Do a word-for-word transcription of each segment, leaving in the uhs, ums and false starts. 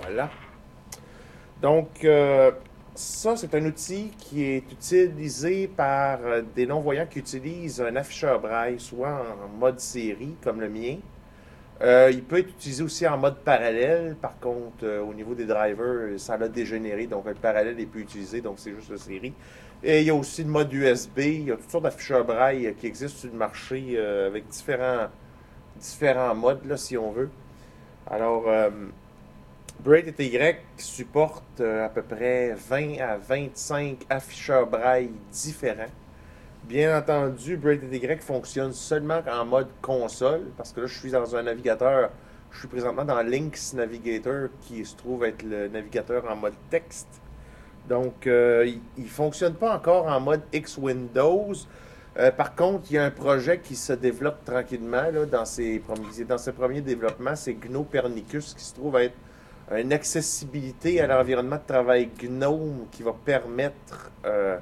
Voilà. Donc, euh, ça, c'est un outil qui est utilisé par euh, des non-voyants qui utilisent un afficheur braille, soit en mode série, comme le mien. Euh, il peut être utilisé aussi en mode parallèle. Par contre, euh, au niveau des drivers, ça l'a dégénéré. Donc, le parallèle est plus utilisé. Donc, c'est juste la série. Et il y a aussi le mode U S B. Il y a toutes sortes d'afficheurs braille qui existent sur le marché euh, avec différents, différents modes, là, si on veut. Alors, euh, Braille T Y supporte euh, à peu près vingt à vingt-cinq afficheurs braille différents. Bien entendu, Braille T Y fonctionne seulement en mode console, parce que là, je suis dans un navigateur. Je suis présentement dans Lynx Navigator, qui se trouve être le navigateur en mode texte. Donc, euh, il ne fonctionne pas encore en mode X-Windows. Euh, par contre, il y a un projet qui se développe tranquillement là, dans, ses premiers, dans ses premiers développements. C'est GNOME-Pernicus, qui se trouve être une accessibilité à l'environnement de travail GNOME qui va permettre euh,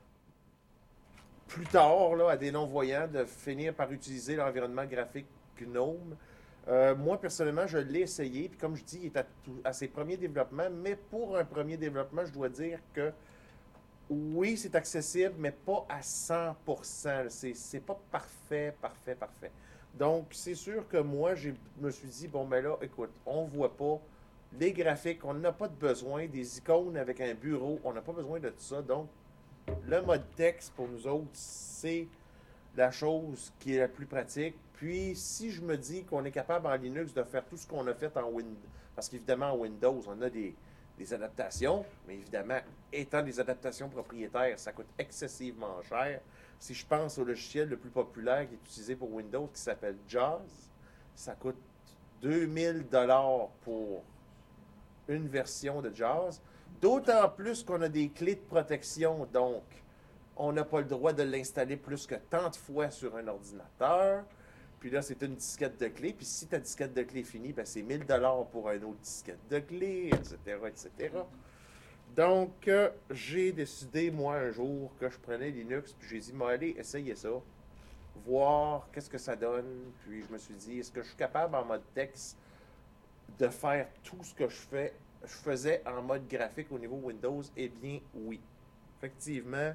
plus tard là, à des non-voyants de finir par utiliser l'environnement graphique GNOME. Euh, moi, personnellement, je l'ai essayé, puis comme je dis, il est à, tout- à ses premiers développements, mais pour un premier développement, je dois dire que oui, c'est accessible, mais pas à cent pour cent. C'est, c'est pas parfait, parfait, parfait. Donc, c'est sûr que moi, je me suis dit, bon, ben là, écoute, on voit pas les graphiques, on n'a pas de besoin, des icônes avec un bureau, on n'a pas besoin de tout ça. Donc, le mode texte, pour nous autres, c'est la chose qui est la plus pratique. Puis, si je me dis qu'on est capable en Linux de faire tout ce qu'on a fait en Windows, parce qu'évidemment, en Windows, on a des, des adaptations, mais évidemment, étant des adaptations propriétaires, ça coûte excessivement cher. Si je pense au logiciel le plus populaire qui est utilisé pour Windows, qui s'appelle JAWS, ça coûte deux mille dollars pour une version de JAWS. D'autant plus qu'on a des clés de protection, donc on n'a pas le droit de l'installer plus que tant de fois sur un ordinateur. Puis là, c'est une disquette de clé. Puis si ta disquette de clé finit, ben c'est mille dollars pour une autre disquette de clé, et cetera, et cetera. Donc, euh, j'ai décidé, moi, un jour, que je prenais Linux, puis j'ai dit, moi, allez, essayez ça, voir qu'est-ce que ça donne. Puis je me suis dit, est-ce que je suis capable, en mode texte, de faire tout ce que je fais, je faisais en mode graphique au niveau Windows? Eh bien, oui. Effectivement,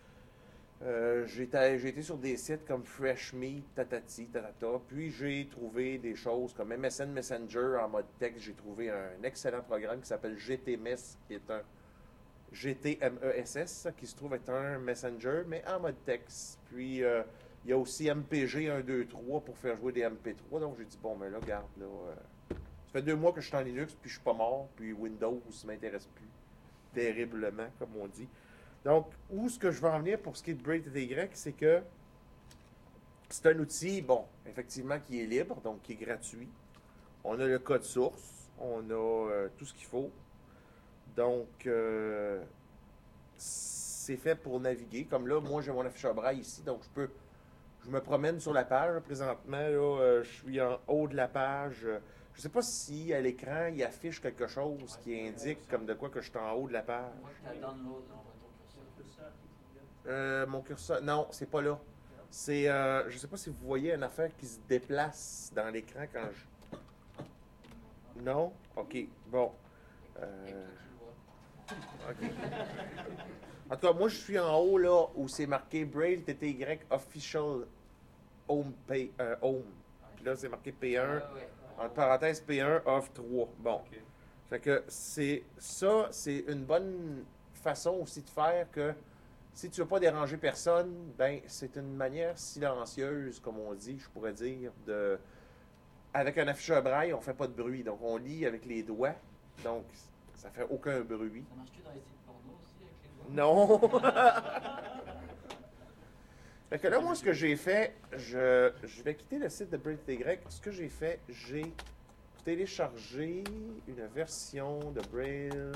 euh, j'ai été, j'ai été sur des sites comme FreshMe, Tatati, Tatata, puis j'ai trouvé des choses comme M S N Messenger en mode texte. J'ai trouvé un excellent programme qui s'appelle G T M E S, qui est un G T M E S S, qui se trouve être un Messenger, mais en mode texte. Puis euh, il y a aussi M P G un, deux, trois pour faire jouer des M P trois. Donc j'ai dit, bon, mais là, regarde, là, euh, ça fait deux mois que je suis en Linux, puis je suis pas mort, puis Windows ne m'intéresse plus terriblement, comme on dit. Donc, où ce que je veux en venir pour ce qui est de Braille T Y, c'est que c'est un outil, bon, effectivement, qui est libre, donc qui est gratuit. On a le code source, on a euh, tout ce qu'il faut. Donc, euh, c'est fait pour naviguer. Comme là, moi, j'ai mon afficheur braille ici, donc je peux, je me promène sur la page. Présentement, là, euh, je suis en haut de la page. Je ne sais pas si à l'écran, il affiche quelque chose qui indique comme de quoi que je suis en haut de la page. Euh, mon curseur, non, c'est pas là. C'est, euh, je sais pas si vous voyez une affaire qui se déplace dans l'écran quand je... Non? Ok, bon. Euh, ok. En tout cas, moi, je suis en haut, là, où c'est marqué Braille T T Y Official Home Pay, euh, Home. Puis là, c'est marqué P un, entre parenthèses P un Off trois. Bon. Fait que c'est ça, c'est une bonne façon aussi de faire que si tu veux pas déranger personne, ben c'est une manière silencieuse, comme on dit, je pourrais dire, de avec un afficheur braille, on fait pas de bruit, donc on lit avec les doigts, donc ça fait aucun bruit. Ça marche-tu dans les sites porno aussi avec les doigts? Non. Fait que là, moi, ce que j'ai fait, je, je vais quitter le site de Braille T Y. Ce que j'ai fait, j'ai téléchargé une version de Braille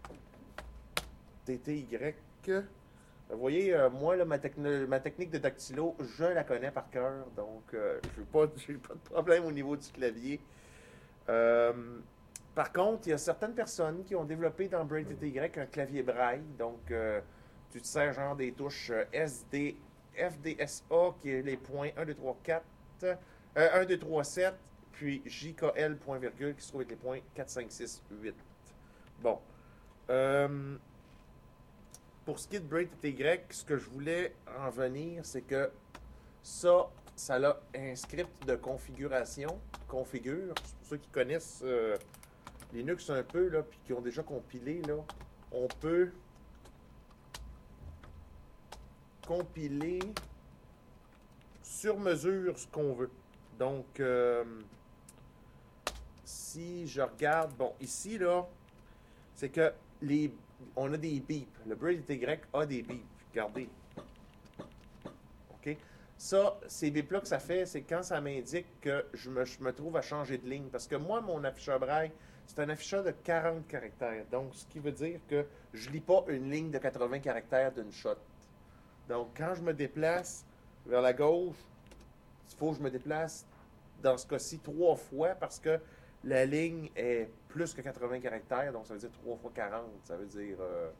T T Y. Vous voyez, euh, moi, là, ma, techno- ma technique de dactylo, je la connais par cœur, donc euh, je n'ai pas, j'ai pas de problème au niveau du clavier. Euh, Par contre, il y a certaines personnes qui ont développé dans Braille T T Y un clavier braille, donc euh, tu te sers genre des touches euh, S D, F D S A, qui est les points un, deux, trois, quatre, euh, un, deux, trois, sept, puis J K L, point virgule, qui se trouve être les points quatre, cinq, six, huit. Bon. Euh, pour ce qui est de Braille T T Y, ce que je voulais en venir, c'est que ça, ça a un script de configuration, configure. Pour ceux qui connaissent euh, Linux un peu, là, puis qui ont déjà compilé, là, on peut compiler sur mesure ce qu'on veut. Donc, euh, si je regarde, bon, ici, là, c'est que les, on a des beeps. Le Braille T T Y a des beeps. Regardez. OK? Ça, ces bips-là que ça fait, c'est quand ça m'indique que je me, je me trouve à changer de ligne. Parce que moi, mon afficheur braille, c'est un afficheur de quarante caractères. Donc, ce qui veut dire que je ne lis pas une ligne de quatre-vingts caractères d'une shot. Donc, quand je me déplace vers la gauche, il faut que je me déplace, dans ce cas-ci, trois fois parce que la ligne est plus que quatre-vingts caractères. Donc, ça veut dire trois fois quarante. Ça veut dire... Euh,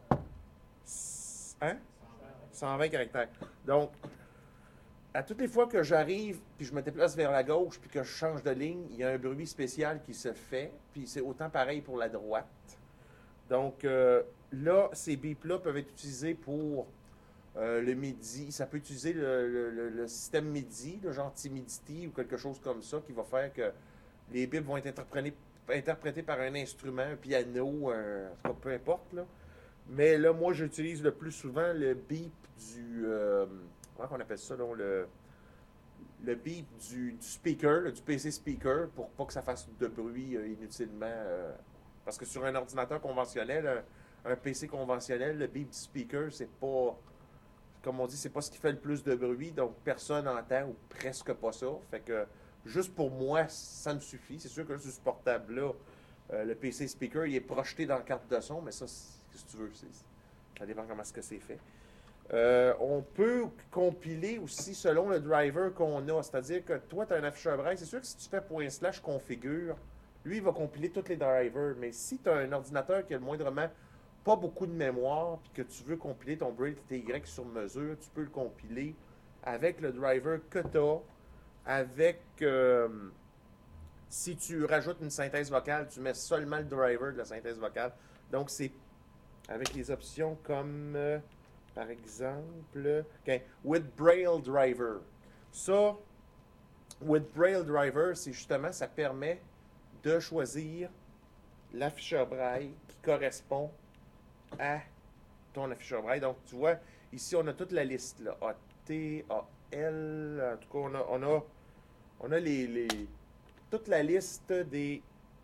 hein? cent vingt caractères. Donc, à toutes les fois que j'arrive, puis je me déplace vers la gauche, puis que je change de ligne, il y a un bruit spécial qui se fait, puis c'est autant pareil pour la droite. Donc euh, là, ces bips-là peuvent être utilisés pour euh, le MIDI. Ça peut utiliser le, le, le, le système MIDI, le genre Timidity ou quelque chose comme ça, qui va faire que les bips vont être interprétés, interprétés par un instrument, un piano, un, en tout cas, peu importe. Là. Mais là, moi, j'utilise le plus souvent le beep du... Euh, comment on appelle ça, là, le, le beep du, du speaker, là, du P C speaker, pour pas que ça fasse de bruit euh, inutilement. Euh, parce que sur un ordinateur conventionnel, un, un P C conventionnel, le beep du speaker, c'est pas, comme on dit, c'est pas ce qui fait le plus de bruit, donc personne n'entend ou presque pas ça. Fait que juste pour moi, ça me suffit. C'est sûr que sur ce portable-là, euh, le P C speaker, il est projeté dans la carte de son, mais ça, si tu veux, c'est, ça dépend comment est-ce que c'est fait. Euh, on peut compiler aussi selon le driver qu'on a. C'est-à-dire que toi, tu as un afficheur braille. C'est sûr que si tu fais point slash configure, lui, il va compiler tous les drivers. Mais si tu as un ordinateur qui a le moindrement pas beaucoup de mémoire, puis que tu veux compiler ton Braille T T Y sur mesure, tu peux le compiler avec le driver que tu as, avec... Euh, si tu rajoutes une synthèse vocale, tu mets seulement le driver de la synthèse vocale. Donc, c'est avec les options comme... Euh, par exemple, okay, with Braille Driver. Ça, with Braille Driver, c'est justement, ça permet de choisir l'afficheur braille qui correspond à ton afficheur braille. Donc, tu vois, ici, on a toute la liste, là. A, T, A, L, en tout cas, on a, on a, on a les, les, toute la liste des,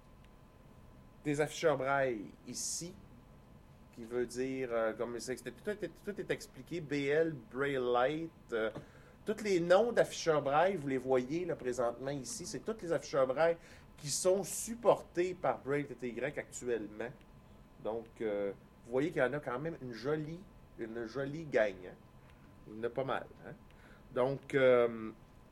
des afficheurs braille ici. Qui veut dire, euh, comme c'est, tout, est, tout est expliqué, B L, Braille Light, euh, tous les noms d'afficheurs braille, vous les voyez là, présentement ici, c'est tous les afficheurs braille qui sont supportés par Braille T T Y actuellement. Donc, euh, vous voyez qu'il y en a quand même une jolie, une jolie gang. Hein? Il y en a pas mal. Hein? Donc, euh,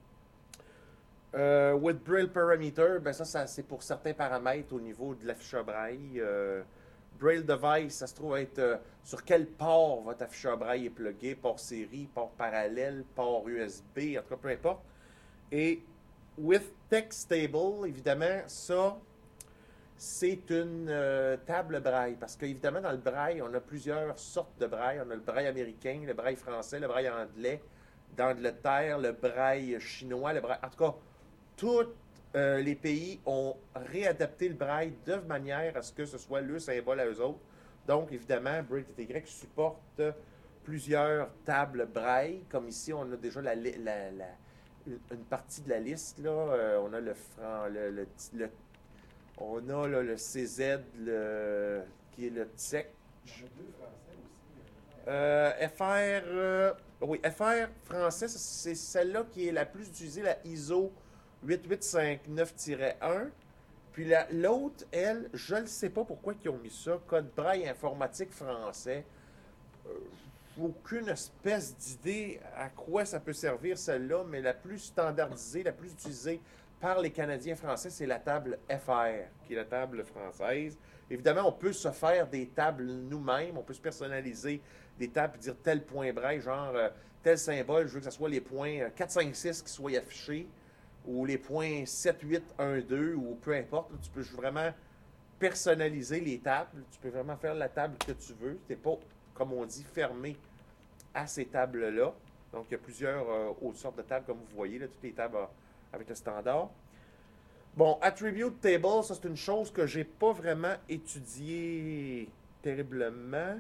euh, with Braille Parameter, ben ça, ça c'est pour certains paramètres au niveau de l'afficheur braille. Euh, Braille Device, ça se trouve être euh, sur quel port votre afficheur braille est plugué, port série, port parallèle, port U S B, en tout cas, peu importe. Et with Text Table, évidemment, ça, c'est une euh, table braille. Parce qu'évidemment, dans le braille, on a plusieurs sortes de braille. On a le braille américain, le braille français, le braille anglais, d'Angleterre, le braille chinois, le braille... En tout cas, tout... Euh, les pays ont réadapté le braille de manière à ce que ce soit le symbole à eux autres. Donc, évidemment, Braille T T Y supporte plusieurs tables braille. Comme ici, on a déjà la, la, la, une partie de la liste. Là. Euh, on a le franc, le, le, le on a là, le C Z, le, qui est le T E C. Euh, F R, euh, oui, F R français, c'est celle-là qui est la plus utilisée, la I S O huit huit cinq neuf tiret un. Puis l'autre, elle, je ne sais pas pourquoi ils ont mis ça, code braille informatique français. Euh, aucune espèce d'idée à quoi ça peut servir celle-là, mais la plus standardisée, la plus utilisée par les Canadiens français, c'est la table F R, qui est la table française. Évidemment, on peut se faire des tables nous-mêmes, on peut se personnaliser des tables et dire tel point braille, genre euh, tel symbole, je veux que ce soit les points quatre, cinq, six qui soient affichés, ou les points sept, huit, un, deux, ou peu importe. Là, tu peux vraiment personnaliser les tables. Tu peux vraiment faire la table que tu veux. Tu n'es pas, comme on dit, fermé à ces tables-là. Donc, il y a plusieurs euh, autres sortes de tables, comme vous voyez, là, toutes les tables euh, avec le standard. Bon, Attribute Table, ça c'est une chose que j'ai pas vraiment étudiée terriblement.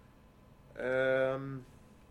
Euh,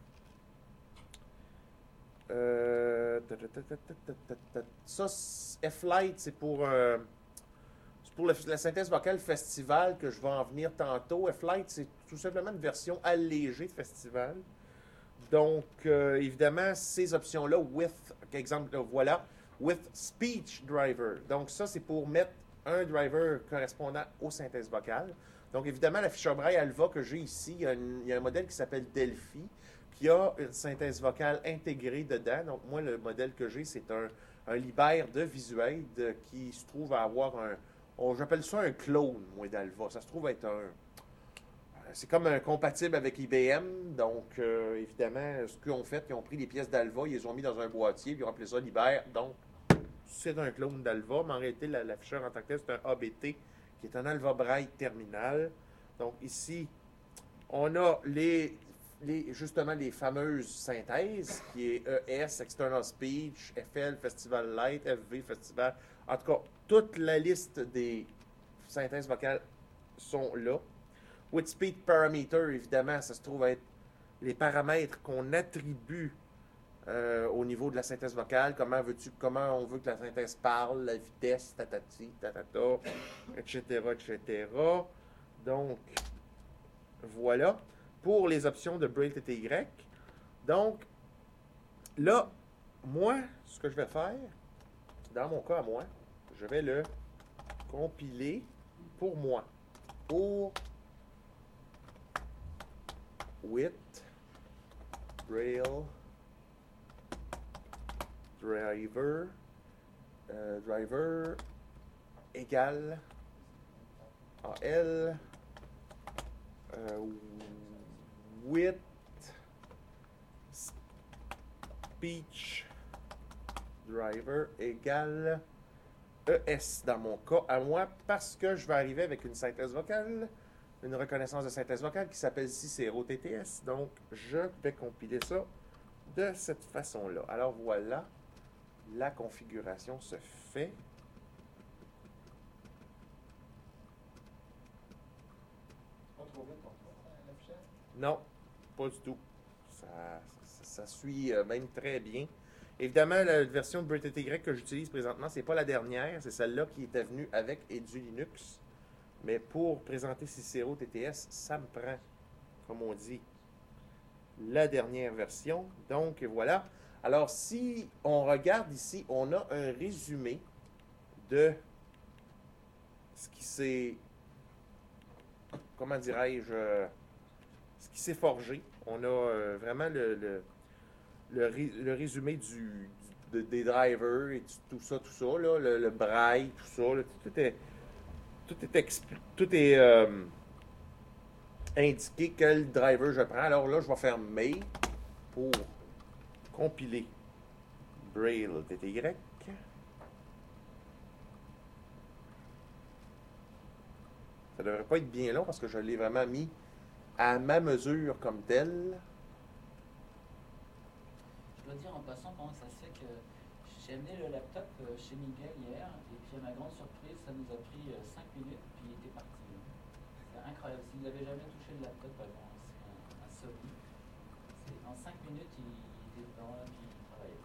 euh, ça, F-Light, c'est pour, euh, c'est pour le, la synthèse vocale festival que je vais en venir tantôt. F-Light, c'est tout simplement une version allégée de festival. Donc, euh, évidemment, ces options-là, with, exemple, voilà, with speech driver. Donc, ça, c'est pour mettre un driver correspondant aux synthèses vocales. Donc, évidemment, l'afficheur Braille Alva que j'ai ici, il y, a une, il y a un modèle qui s'appelle Delphi, qui a une synthèse vocale intégrée dedans. Donc, moi, le modèle que j'ai, c'est un, un Liber de Visuaid qui se trouve à avoir un, oh, j'appelle ça un clone, moi, d'Alva. Ça se trouve être un... C'est comme un compatible avec I B M. Donc, euh, évidemment, ce qu'ils ont fait, ils ont pris les pièces d'Alva, ils les ont mis dans un boîtier, puis ils ont appelé ça Liber. Donc, c'est un clone d'Alva, mais en réalité, l'afficheur en tant que tel, c'est un A B T, qui est un Alva Braille terminal. Donc, ici, on a les, les, justement les fameuses synthèses, qui est E S, External Speech, F L, Festival Light, F V, Festival. En tout cas, toute la liste des synthèses vocales sont là. With Speed Parameter, évidemment, ça se trouve être les paramètres qu'on attribue euh, au niveau de la synthèse vocale. Comment veux-tu, comment on veut que la synthèse parle, la vitesse, tatati, tatata, et cetera, et cetera. Donc, voilà. Pour les options de Braille T T Y. Donc, là, moi, ce que je vais faire, dans mon cas à moi, je vais le compiler pour moi. Pour with Braille driver euh, driver égale al euh, with speech driver égale E S dans mon cas à moi, parce que je vais arriver avec une synthèse vocale, une reconnaissance de synthèse vocale qui s'appelle Cicero T T S. Donc, je vais compiler ça de cette façon-là. Alors, voilà, la configuration se fait. Non, pas du tout. Ça, ça, ça suit euh, même très bien. Évidemment, la version de Braille T T Y que j'utilise présentement, c'est pas la dernière, c'est celle-là qui était venue avec et du Linux. Mais pour présenter Cicero T T S, ça me prend, comme on dit, la dernière version. Donc, voilà. Alors, si on regarde ici, on a un résumé de ce qui s'est, comment dirais-je, euh, ce qui s'est forgé. On a euh, vraiment le, le, le, le résumé du, du, des drivers et tout ça, tout ça, là, le, le braille, tout ça. Là, tout est... Tout est, expli- tout est euh, indiqué quel driver je prends. Alors là, je vais faire May pour compiler Braille T T Y. Ça devrait pas être bien long parce que je l'ai vraiment mis à ma mesure comme telle. Je dois dire en passant comment ça se fait que j'ai amené le laptop chez Miguel hier et puis à ma grande surprise, ça nous a pris cinq minutes puis il était parti. C'est incroyable. Si vous n'avez jamais touché le laptop avant, c'est un, un Sony. En cinq minutes, il, il était dedans là puis il travaillait.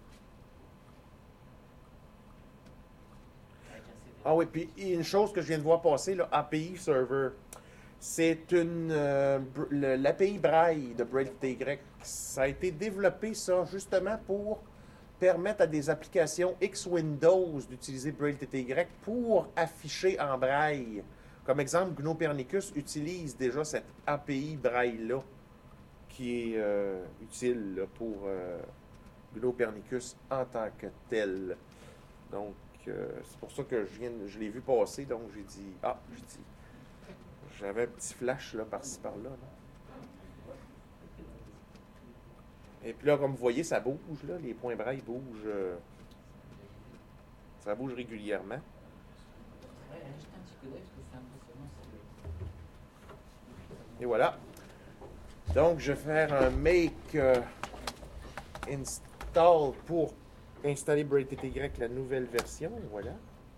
Avec un C D. Ah oui, puis une chose que je viens de voir passer, l'A P I Server. C'est une euh, l'A P I Braille de Braille T T Y. Ça a été développé, ça, justement pour permettre à des applications X Windows d'utiliser Braille T T Y pour afficher en braille. Comme exemple, Gnopernicus utilise déjà cette A P I Braille-là qui est euh, utile là, pour euh, Gnopernicus en tant que tel. Donc, euh, c'est pour ça que je, viens, je l'ai vu passer, donc j'ai dit, ah, j'ai dit, j'avais un petit flash là, par-ci, par-là. Là. Et puis là, comme vous voyez, ça bouge, là, les points braille bougent. Euh, ça bouge régulièrement. Ouais, allez jeter un petit coup d'œil parce que c'est impressionnant. Et voilà. Donc, je vais faire un make euh, install pour installer Braid T T Y, la nouvelle version. Voilà.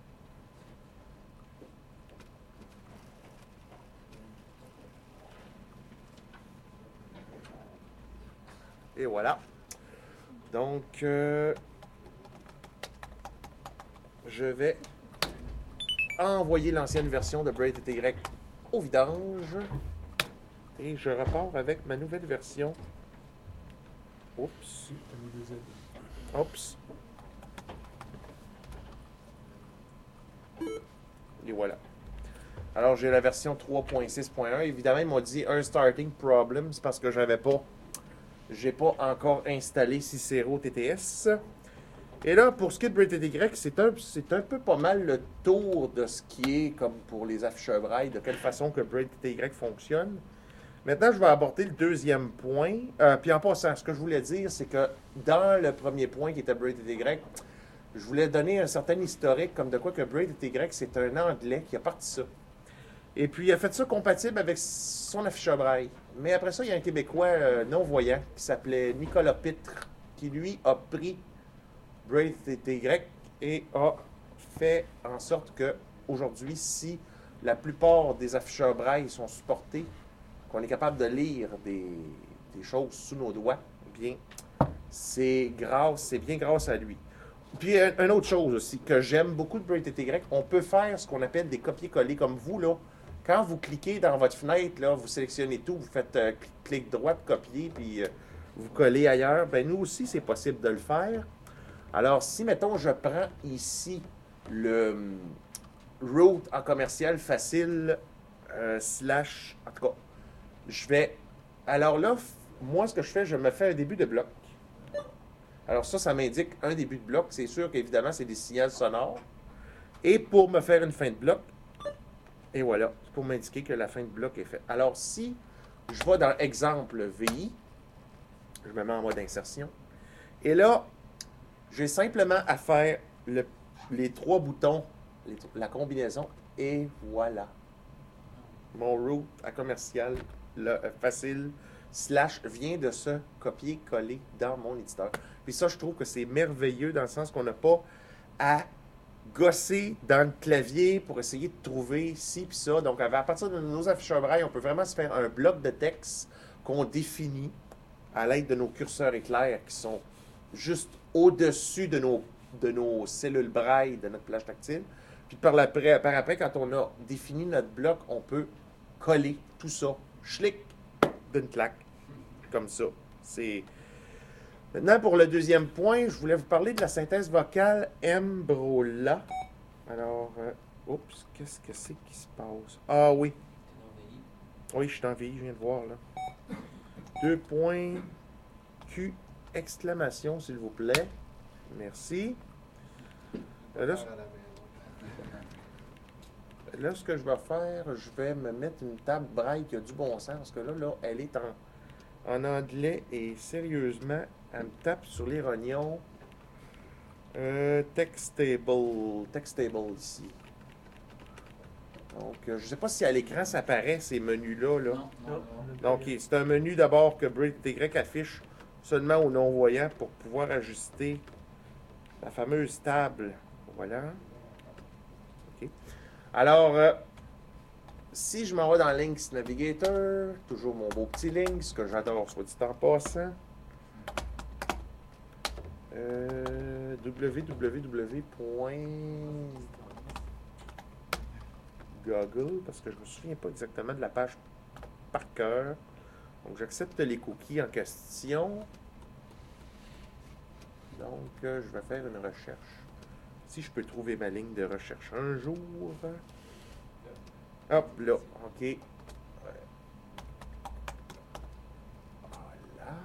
Et voilà. Donc, euh, je vais envoyer l'ancienne version de Braid T T Y au vidange. Et je repars avec ma nouvelle version. Oups. Oups. Et voilà. Alors, j'ai la version trois point six point un. Évidemment, ils m'ont dit un starting problem. C'est parce que j'avais pas... J'ai pas encore installé Cicero T T S. Et là, pour ce qui est de Braid T T Y, c'est un, c'est un peu pas mal le tour de ce qui est, comme pour les afficheurs braille, de quelle façon que Braid T T Y fonctionne. Maintenant, je vais aborder le deuxième point. Euh, puis en passant, ce que je voulais dire, c'est que dans le premier point qui était Braid T T Y, je voulais donner un certain historique, comme de quoi que Braid T T Y, c'est un Anglais qui a parti ça. Et puis, il a fait ça compatible avec son afficheur braille. Mais après ça, il y a un Québécois euh, non-voyant qui s'appelait Nicolas Pitre, qui lui a pris Braid T T Y et a fait en sorte que aujourd'hui, si la plupart des afficheurs braille sont supportés, qu'on est capable de lire des, des choses sous nos doigts, eh bien, c'est grâce, c'est bien grâce à lui. Puis, une un autre chose aussi, que j'aime beaucoup de Braid T T Y, on peut faire ce qu'on appelle des copier-coller, comme vous, là. Quand vous cliquez dans votre fenêtre, là, vous sélectionnez tout, vous faites euh, clic droit, copier, puis euh, vous collez ailleurs. Ben nous aussi, c'est possible de le faire. Alors, si, mettons, je prends ici le um, route en commercial facile, euh, slash, en tout cas, je vais... Alors là, moi, ce que je fais, je me fais un début de bloc. Alors ça, ça m'indique un début de bloc. C'est sûr qu'évidemment, c'est des signaux sonores. Et pour me faire une fin de bloc, et voilà, c'est pour m'indiquer que la fin de bloc est faite. Alors, si je vais dans exemple V I, je me mets en mode insertion, et là, j'ai simplement à faire le, les trois boutons, les, la combinaison, et voilà. Mon route à commercial, le, facile, slash, vient de se copier-coller dans mon éditeur. Puis ça, je trouve que c'est merveilleux dans le sens qu'on n'a pas à gosser dans le clavier pour essayer de trouver ci puis ça. Donc, à partir de nos afficheurs braille, on peut vraiment se faire un bloc de texte qu'on définit à l'aide de nos curseurs éclairs qui sont juste au-dessus de nos, de nos cellules braille de notre plage tactile. Puis par après, par après, quand on a défini notre bloc, on peut coller tout ça, schlick, d'une claque, comme ça. C'est... Maintenant, pour le deuxième point, je voulais vous parler de la synthèse vocale Mbrola. Alors, euh, oups, qu'est-ce que c'est qui se passe? Ah oui. Oui, je suis en V I, je viens de voir, là. Deux points Q, exclamation, s'il vous plaît. Merci. Euh, Là, ce... là, ce que je vais faire, je vais me mettre une table braille qui a du bon sens, parce que là, là elle est en, en anglais et sérieusement, elle me tape sur les rognons. Euh, text table. Text table ici. Donc, euh, je ne sais pas si à l'écran ça apparaît ces menus-là. Là. Non, non, non. Donc, c'est un menu d'abord que Braid T T Y affiche seulement aux non-voyants pour pouvoir ajuster la fameuse table. Voilà. OK. Alors, euh, si je m'en vais dans Links Navigator, toujours mon beau petit Links, que j'adore, soit dit en passant. Euh, www. Google, parce que je ne me souviens pas exactement de la page par cœur. Donc, j'accepte les cookies en question. Donc, euh, je vais faire une recherche. Si je peux trouver ma ligne de recherche un jour. Hop, là. OK. Voilà.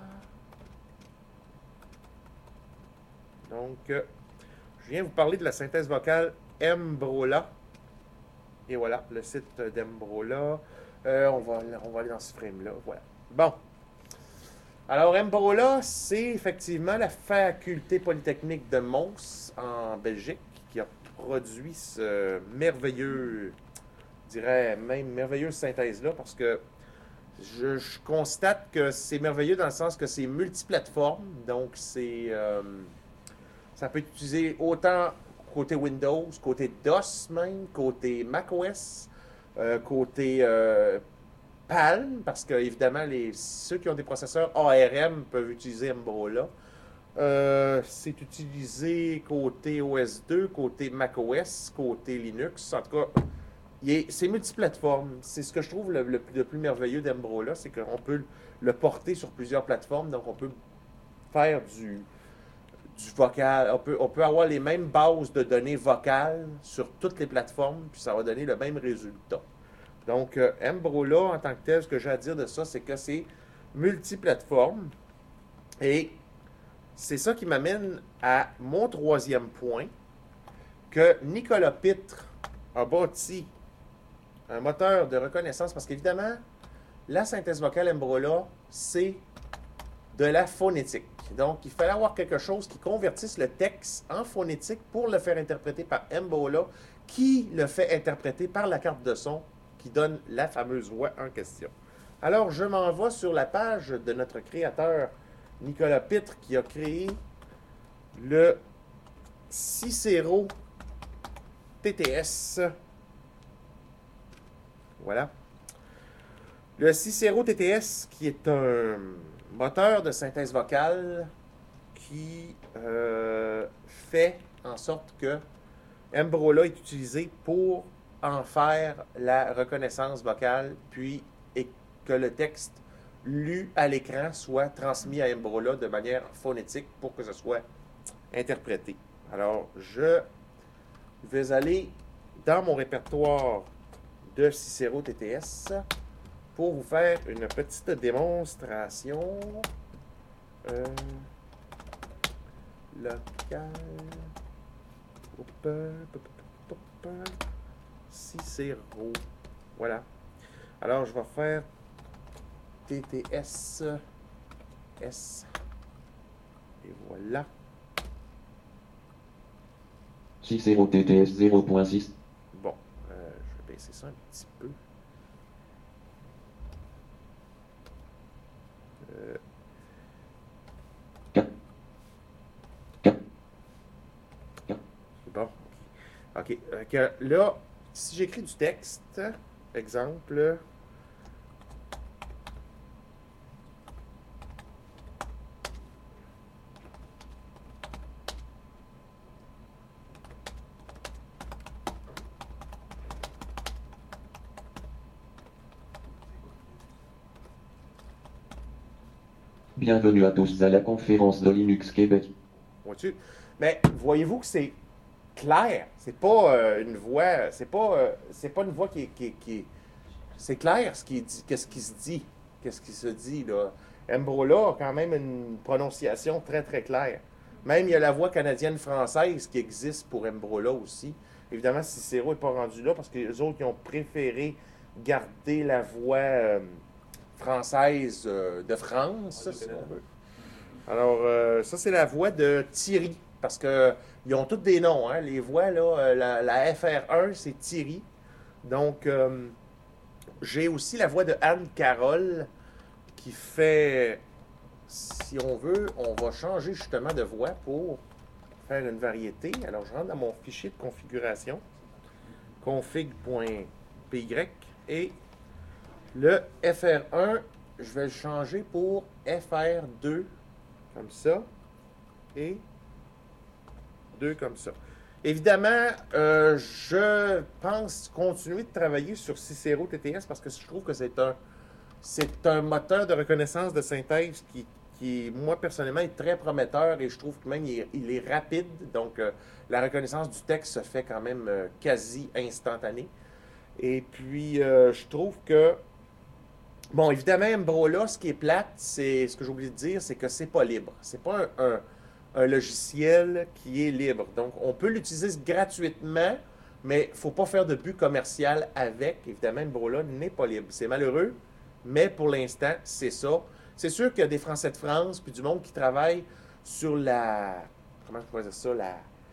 Donc, euh, je viens vous parler de la synthèse vocale Mbrola. Et voilà, le site d'Mbrola. Euh, on, va, on va aller dans ce frame-là. Voilà. Bon. Alors, Mbrola, c'est effectivement la faculté polytechnique de Mons, en Belgique, qui a produit ce merveilleux, je dirais même merveilleuse synthèse-là, parce que je, je constate que c'est merveilleux dans le sens que c'est multiplateforme. Donc, c'est, euh, ça peut être utilisé autant côté Windows, côté DOS même, côté macOS, euh, côté euh, Palm, parce que évidemment, les, ceux qui ont des processeurs A R M peuvent utiliser Ambrola. Euh, c'est utilisé côté O S deux, côté macOS, côté Linux. En tout cas, il est- c'est multiplateforme. C'est ce que je trouve le, le- le plus merveilleux d'Embrola, c'est qu'on peut le porter sur plusieurs plateformes. Donc, on peut faire du, du vocal. On peut, on peut avoir les mêmes bases de données vocales sur toutes les plateformes, puis ça va donner le même résultat. Donc, euh, Mbrola, en tant que tel, ce que j'ai à dire de ça, c'est que c'est multiplateforme. Et c'est ça qui m'amène à mon troisième point, que Nicolas Pitre a bâti un moteur de reconnaissance, parce qu'évidemment, la synthèse vocale Mbrola, c'est de la phonétique. Donc, il fallait avoir quelque chose qui convertisse le texte en phonétique pour le faire interpréter par Mbrola, qui le fait interpréter par la carte de son qui donne la fameuse voix en question. Alors, je m'en vais sur la page de notre créateur Nicolas Pitre qui a créé le Cicero T T S. Voilà. Le Cicero T T S, qui est un moteur de synthèse vocale qui euh, fait en sorte que Mbrola est utilisé pour en faire la reconnaissance vocale, puis et que le texte lu à l'écran soit transmis à Mbrola de manière phonétique pour que ce soit interprété. Alors, je vais aller dans mon répertoire de Cicero T T S pour vous faire une petite démonstration euh, locale. Cicero. Voilà. Alors, je vais faire T T S S. Et voilà. Cicero T T S zéro point six. Bon, euh, je vais baisser ça un petit peu. Euh, quatre. quatre. quatre. bon. OK. Euh, là, si j'écris du texte, exemple, Bienvenue à tous à la conférence de Linux Québec. vois-tu? Mais voyez-vous que c'est clair. C'est pas euh, une voix. C'est pas, euh, c'est pas une voix qui est. Qui, est- qui est- c'est clair ce qui est dit, qu'est-ce qui se dit. Qu'est-ce qui se dit, là. Mbrola a quand même une prononciation très, très claire. Même il y a la voix canadienne-française qui existe pour Mbrola aussi. Évidemment, Cicero n'est pas rendu là parce que les autres ils ont préféré garder la voix euh, française euh, de France, si on veut. Alors, euh, ça, c'est la voix de Thierry, parce que ils ont tous des noms, hein. Les voix, là, euh, la, la F R un, c'est Thierry. Donc, euh, j'ai aussi la voix de Anne-Carole, qui fait, si on veut, on va changer justement de voix pour faire une variété. Alors, je rentre dans mon fichier de configuration, config.py, et le F R un, je vais le changer pour F R deux, comme ça, et deux comme ça. Évidemment, euh, je pense continuer de travailler sur Cicero T T S parce que je trouve que c'est un, c'est un moteur de reconnaissance de synthèse qui, qui, moi, personnellement, est très prometteur et je trouve que même il est, il est rapide. Donc, euh, la reconnaissance du texte se fait quand même euh, quasi instantanée. Et puis, euh, je trouve que bon, évidemment, Mbrola, ce qui est plate, c'est ce que j'ai oublié de dire, c'est que c'est pas libre. C'est pas un, un- un logiciel qui est libre. Donc, on peut l'utiliser gratuitement, mais il ne faut pas faire de but commercial avec. Évidemment, Mbrola n'est pas libre. C'est malheureux, mais pour l'instant, c'est ça. C'est sûr qu'il y a des Français de France, puis du monde qui travaille sur la... Comment je pourrais dire ça? La,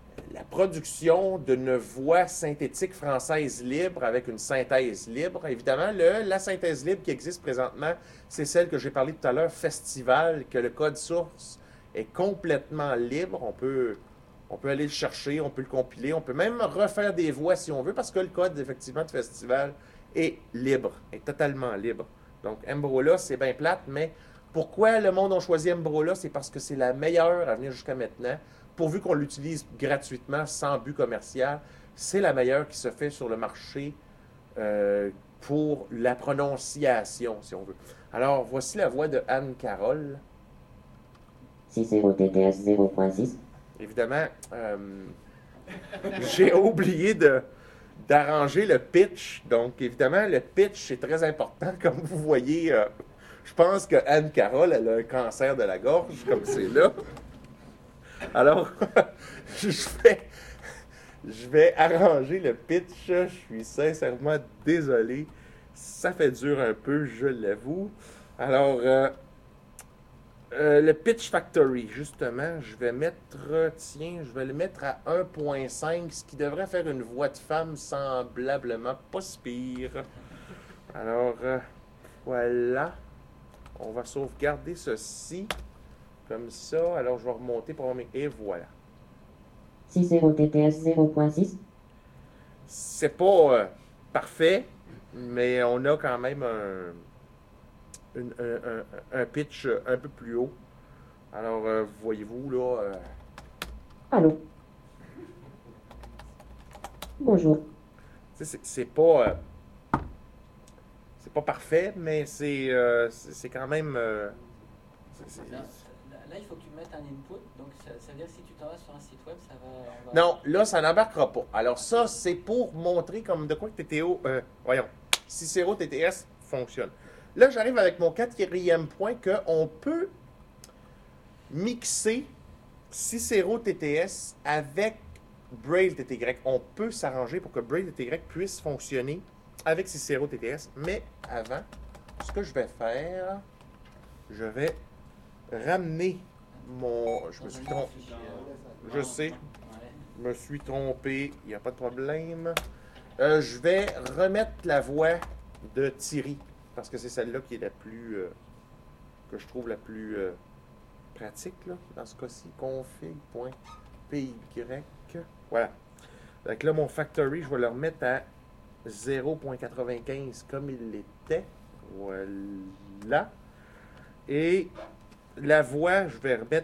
la production d'une voix synthétique française libre avec une synthèse libre. Évidemment, le, la synthèse libre qui existe présentement, c'est celle que j'ai parlé tout à l'heure, Festival, que le code source est complètement libre. On peut, on peut aller le chercher, on peut le compiler, on peut même refaire des voix si on veut, parce que le code, effectivement, de Festival est libre, est totalement libre. Donc, Ambrola, c'est bien plate, mais pourquoi le monde a choisi Ambrola? C'est parce que c'est la meilleure à venir jusqu'à maintenant. Pourvu qu'on l'utilise gratuitement, sans but commercial, c'est la meilleure qui se fait sur le marché euh, pour la prononciation, si on veut. Alors, voici la voix de Anne-Carole. six zéro T T S zéro point six. Évidemment, euh, j'ai oublié de, d'arranger le pitch. Donc, évidemment, le pitch est très important. Comme vous voyez, euh, je pense que Anne-Carole, elle a un cancer de la gorge, comme c'est là. Alors, je vais, je vais arranger le pitch. Je suis sincèrement désolé. Ça fait dur un peu, je l'avoue. Alors, euh, euh, le Pitch Factory, justement, je vais mettre, tiens, je vais le mettre à un point cinq, ce qui devrait faire une voix de femme semblablement pas si pire. Alors, euh, voilà. On va sauvegarder ceci. Comme ça. Alors, je vais remonter pour mes... Et voilà. six zéro T T S zéro point six. C'est pas euh, parfait, mais on a quand même un, une- un, un- un pitch un peu plus haut. Alors, euh, voyez-vous, là... euh, Allô. Bonjour. tu sais, c'est c'est pas... euh, c'est pas parfait, mais c'est euh, c'est c'est quand même... euh, c'est- c'est- Là, là, il faut que tu mettes un input, donc ça, ça veut dire que si tu t'en vas sur un site web, ça va. on va- Non, là, ça n'embarquera pas. Alors ça, c'est pour montrer comme de quoi que T T O, euh, voyons, Cicero T T S fonctionne. Là, j'arrive avec mon quatrième point qu'on peut mixer Cicero T T S avec Braille T T Y. On peut s'arranger pour que Braille T T Y puisse fonctionner avec Cicero T T S. Mais avant, ce que je vais faire, je vais ramener mon... Je me suis trompé. Je sais. Je me suis trompé, il n'y a pas de problème. Euh, je vais remettre la voix de Thierry, parce que c'est celle-là qui est la plus, euh, que je trouve la plus euh, pratique, là, dans ce cas-ci. config.py. Voilà. Donc là, mon factory, je vais le remettre à zéro point quatre-vingt-quinze comme il l'était. Voilà. Et la voix, je vais remettre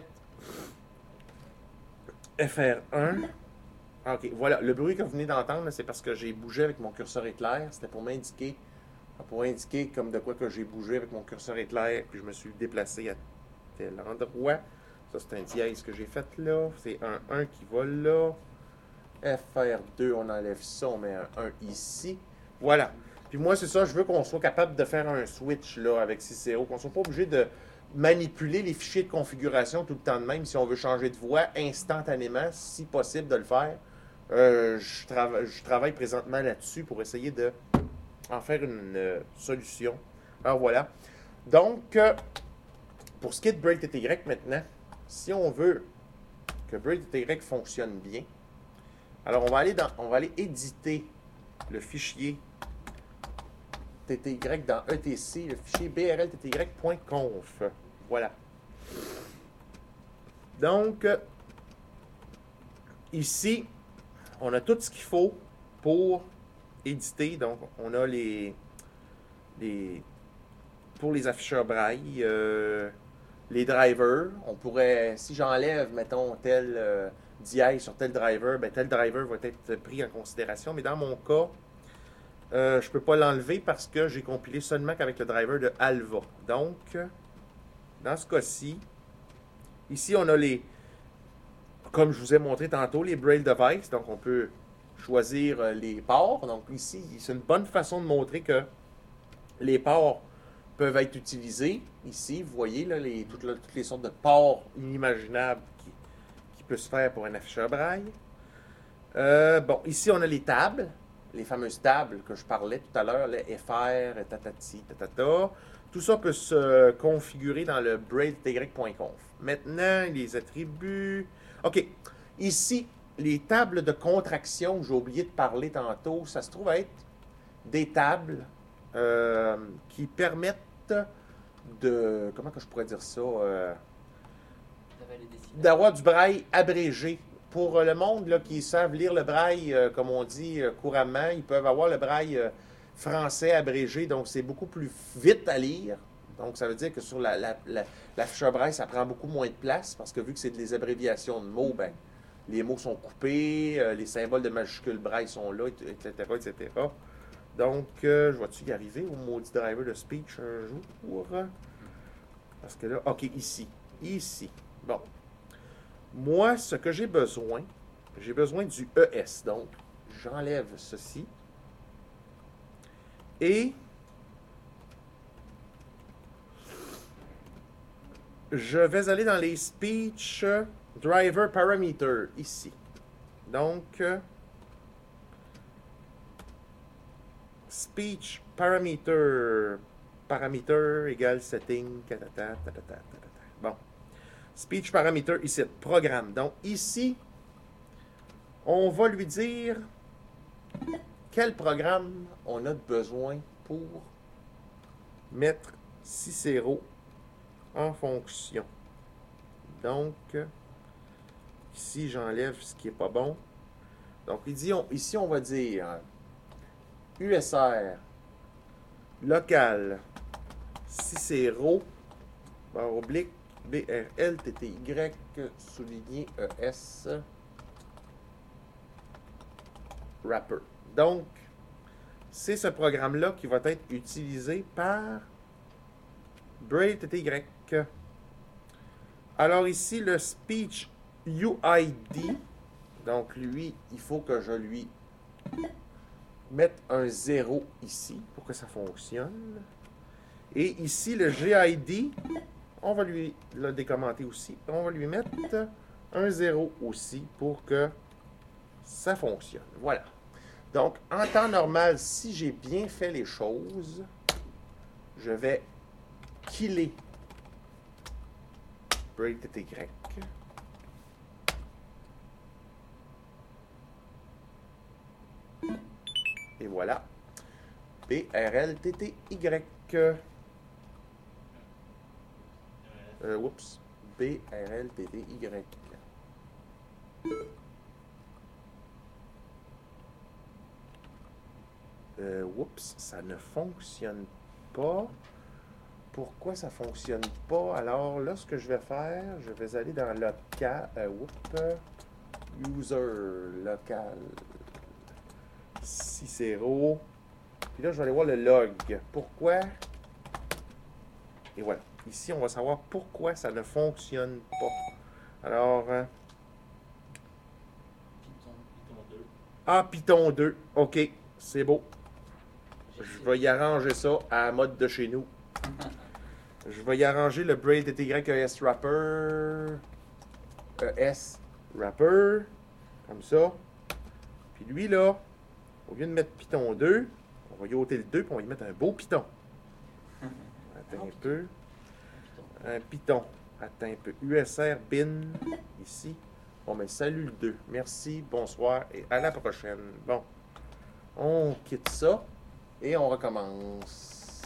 F R un. Ah, OK, voilà. Le bruit que vous venez d'entendre, là, c'est parce que j'ai bougé avec mon curseur éclair. C'était pour m'indiquer, pour indiquer comme de quoi que j'ai bougé avec mon curseur éclair, puis je me suis déplacé à tel endroit. Ça, c'est un dièse que j'ai fait là. C'est un un qui va là. F R deux, on enlève ça, on met un un ici. Voilà. Puis moi, c'est ça, je veux qu'on soit capable de faire un switch là avec Cicero, qu'on soit pas obligé de manipuler les fichiers de configuration tout le temps de même si on veut changer de voix instantanément, si possible de le faire. Euh, je, trava- je travaille présentement là-dessus pour essayer de en faire une euh, solution. Alors voilà. Donc, euh, pour ce qui est de Braille T T Y maintenant, si on veut que Braille T T Y fonctionne bien, alors on va aller dans, on va aller éditer le fichier T T Y dans E T C, le fichier B R L T T Y point conf. Voilà. Donc, euh, ici, on a tout ce qu'il faut pour éditer. Donc, on a les, les pour les afficheurs braille, euh, les drivers. On pourrait, si j'enlève, mettons, tel euh, dièse sur tel driver, ben, tel driver va être pris en considération. Mais dans mon cas, euh, je ne peux pas l'enlever parce que j'ai compilé seulement qu'avec le driver de Alva. Donc, dans ce cas-ci, ici, on a les, comme je vous ai montré tantôt, les Braille Device. Donc, on peut choisir euh, les ports. Donc, ici, c'est une bonne façon de montrer que les ports peuvent être utilisés. Ici, vous voyez là, les, toutes, là, toutes les sortes de ports inimaginables qui, qui peuvent se faire pour un afficheur braille. Euh, bon, ici, on a les tables, les fameuses tables que je parlais tout à l'heure, les F R, tatati, tatata. Tout ça peut se configurer dans le braille T T Y point conf. Maintenant, les attributs. OK. Ici, les tables de contraction que j'ai oublié de parler tantôt, ça se trouve être des tables euh, qui permettent de... Comment que je pourrais dire ça? Euh, d'avoir du braille abrégé. Pour le monde là, qui savent lire le braille, euh, comme on dit euh, couramment, ils peuvent avoir le braille euh, français abrégé, donc c'est beaucoup plus vite à lire. Donc ça veut dire que sur la, la, la, l'afficheur braille, ça prend beaucoup moins de place, parce que vu que c'est des abréviations de mots, ben, les mots sont coupés, euh, les symboles de majuscules braille sont là, et cetera, et cetera. Donc, euh, je vais-tu y arriver au maudit driver de speech un jour? Parce que là, OK, ici. Ici. Bon. Moi, ce que j'ai besoin, j'ai besoin du E S. Donc, j'enlève ceci. Et je vais aller dans les Speech Driver Parameter, ici. Donc, Speech Parameter, Parameter égale Setting, tatata, tatata, tatata. Bon. Speech Parameter, ici, programme. Donc, ici, on va lui dire quel programme on a besoin pour mettre Cicero en fonction. Donc, ici, j'enlève ce qui n'est pas bon. Donc, il dit, on, ici, on va dire U S R, local, Cicero, barre oblique, B R L, T T Y, souligné E S, wrapper. Donc, c'est ce programme-là qui va être utilisé par Braille T T Y. Alors ici, le Speech U I D, donc lui, il faut que je lui mette un zéro ici pour que ça fonctionne. Et ici, le G I D, on va lui le décommenter aussi. On va lui mettre un zéro aussi pour que ça fonctionne. Voilà. Donc, en temps normal, si j'ai bien fait les choses, je vais killer Braille T T Y. Et voilà. B R L T T Y. Euh, oups. B R L T T Y. Euh, oups, ça ne fonctionne pas. Pourquoi ça ne fonctionne pas? Alors là, ce que je vais faire, je vais aller dans local. Euh, oups, user local. Cicero. Puis là, je vais aller voir le log. Pourquoi? Et voilà. Ici, on va savoir pourquoi ça ne fonctionne pas. Alors, euh, Python, Python deux. Ah, Python deux. OK, c'est beau. Je vais y arranger ça à la mode de chez nous. Je vais y arranger le Braille T T Y E S Wrapper. E S Wrapper. Comme ça. Puis lui, là, au lieu de mettre Python deux, on va y ôter le deux puis on va y mettre un beau Python. Attends un peu. Un Python. Attends un peu. U S R bin. Ici. Bon, mais salut le deux. Merci, bonsoir et à la prochaine. Bon. On quitte ça et on recommence.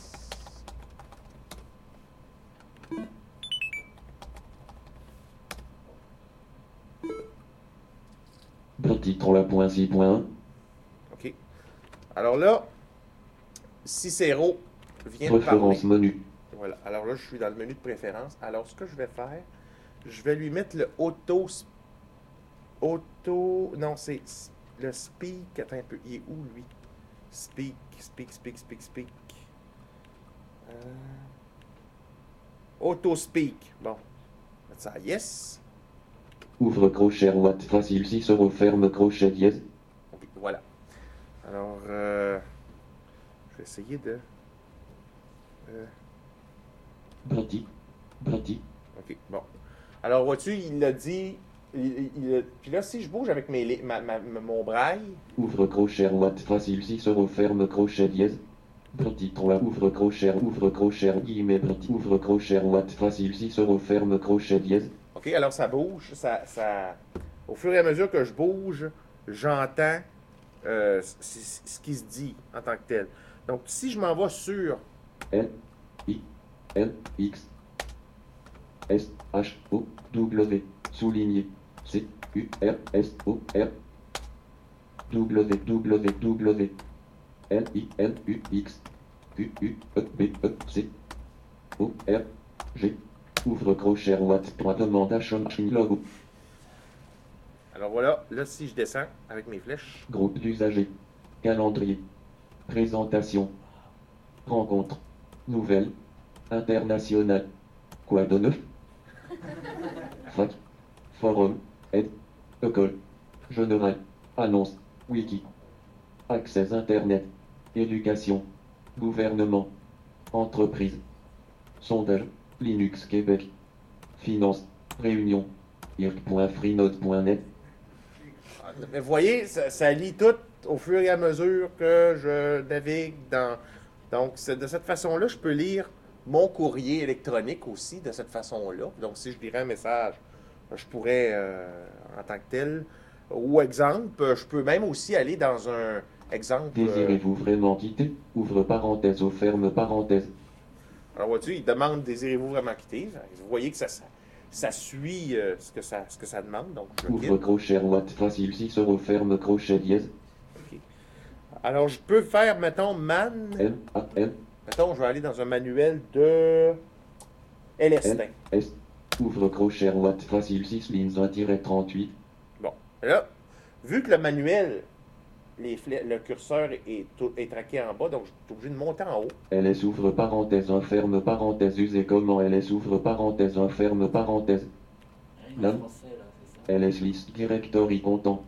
Petit trois point six point un. OK. Alors là, Cicero vient de Référence parler. menu. Voilà. Alors là, je suis dans le menu de préférence. Alors, ce que je vais faire, je vais lui mettre le auto... Auto... Non, c'est le speak. Attends un peu. Il est où, lui? Speak, speak, speak, speak, speak. Euh... Auto speak. Bon. Mettre ça, yes. Ouvre crochet Watt facile Cicero ferme crochet dièse. OK, voilà. Alors, euh... je vais essayer de... Euh... Brati. Brati. OK, bon. Alors, vois-tu, il l'a dit... Il, il, puis là, si je bouge avec mes, ma, ma, mon braille... Ouvre crochet Watt facile Cicero ferme crochet dièse. Brati trois. Ouvre crochet. Ouvre crochet guillemets Brati. Ouvre crochet Watt facile Cicero ferme crochet dièse. OK, alors ça bouge, ça, ça, Au fur et à mesure que je bouge, j'entends euh, c- ce qui se dit en tant que tel. Donc, si je m'en vais sur N, I, N, X, S, H, O, W, souligné, C, U, R, S, O, R, W, W, W, N, I, N, U, X, Q, U, E, B, E, C, O, R, G, ouvre crochet Watt, trois demande à Chongqing logo, Alors voilà, là, si je descends avec mes flèches, groupe d'usagers, calendrier, présentation, rencontre, nouvelle, internationale, quoi de neuf, fac, forum, aide, école, général, annonce, wiki, accès internet, éducation, gouvernement, entreprise, sondage, Linux Québec, finance, réunion, I R C point freenode point net, mais vous voyez, ça, ça lit tout au fur et à mesure que je navigue dans... Donc, c'est de cette façon-là, je peux lire mon courrier électronique aussi, de cette façon-là. Donc, si je lirais un message, je pourrais, euh, en tant que tel, ou exemple, je peux même aussi aller dans un exemple... euh, désirez-vous vraiment quitter, ouvre parenthèse ou ferme parenthèse, alors, vois-tu, il demande désirez-vous vraiment quitter. Vous voyez que ça, ça, ça suit euh, ce, que ça, ce que ça demande. Donc, je ouvre quitte. crochet Watt, facile six euros, ferme crochet dièse, OK. Alors, je peux faire, mettons, man. M, A, M, Mettons, je vais aller dans un manuel de Elestin. S, ouvre crochet Watt, facile six lignes un trente-huit, Bon. Là, vu que le manuel, les flè- le curseur est, tout- est traqué en bas, donc je suis obligé de monter en haut. L S ouvre parenthèse un ferme parenthèse usé comment L S ouvre parenthèse un ferme parenthèse Rien en Non. français, là, c'est ça. L S list directory content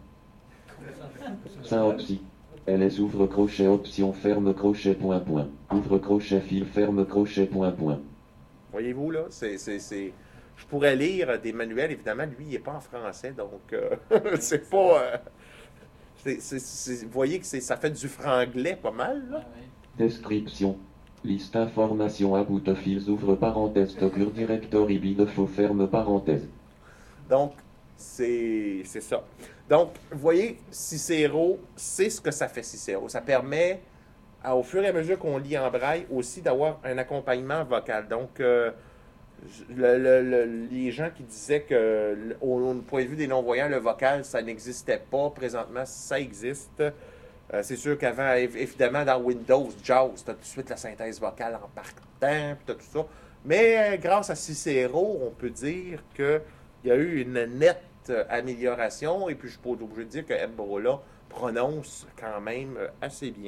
Synopsis L S ouvre crochet option ferme crochet point point ouvre crochet fil ferme crochet point point Voyez-vous, là, c'est, c'est, c'est- je pourrais lire des manuels, évidemment, lui, il n'est pas en français, donc euh, c'est pas... euh, c'est- c'est- c'est- vous voyez que c'est, ça fait du franglais pas mal, Ah là. oui. Description liste information à bout de fils ouvre parenthèse togure directory bid faux ferme parenthèse Donc, c'est, c'est ça. Donc, vous voyez, Cicero, c'est ce que ça fait, Cicero. Ça permet, à- au fur et à mesure qu'on lit en braille, aussi d'avoir un accompagnement vocal. Donc, euh, je- le- le- le- les gens qui disaient que, le- au, au point de vue des non-voyants, le vocal, ça n'existait pas, présentement, ça existe. Euh, c'est sûr qu'avant, év- évidemment, dans Windows, JAWS, tu as tout de suite la synthèse vocale en partant, puis tu as tout ça. Mais euh, grâce à Cicero, on peut dire qu'il y a eu une nette euh, amélioration, et puis je suis pas obligé de dire que Mbrola prononce quand même euh, assez bien.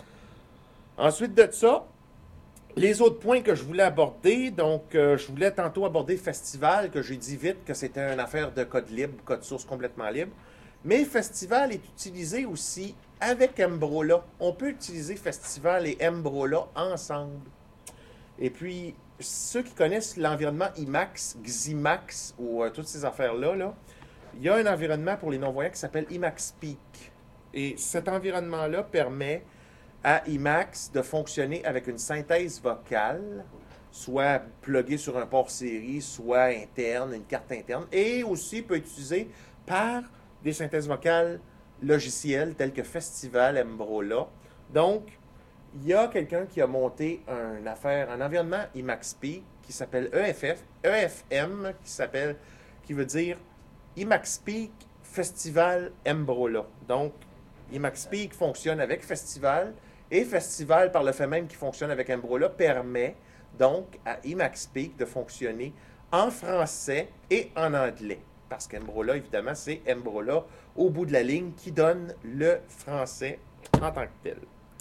Ensuite de ça, les autres points que je voulais aborder, donc euh, je voulais tantôt aborder Festival, que j'ai dit vite que c'était une affaire de code libre, code source complètement libre. Mais Festival est utilisé aussi avec Mbrola. On peut utiliser Festival et Mbrola ensemble. Et puis, ceux qui connaissent l'environnement Emacs, Ximax ou euh, toutes ces affaires-là, là, il y a un environnement pour les non-voyants qui s'appelle Emacspeak. Et cet environnement-là permet à Emacs de fonctionner avec une synthèse vocale, soit pluguée sur un port série, soit interne, une carte interne, et aussi peut être utilisé par des synthèses vocales logicielles telles que Festival, Mbrola. Donc, il y a quelqu'un qui a monté un affaire, un environnement Emacspeak qui s'appelle E F F, E F M, qui s'appelle, qui veut dire Emacspeak Festival Mbrola. Donc, Emacspeak fonctionne avec Festival, et Festival, par le fait même qu'il fonctionne avec Mbrola, permet donc à Emacspeak de fonctionner en français et en anglais. Parce qu'Mbrola, évidemment, c'est Mbrola au bout de la ligne qui donne le français en tant que tel.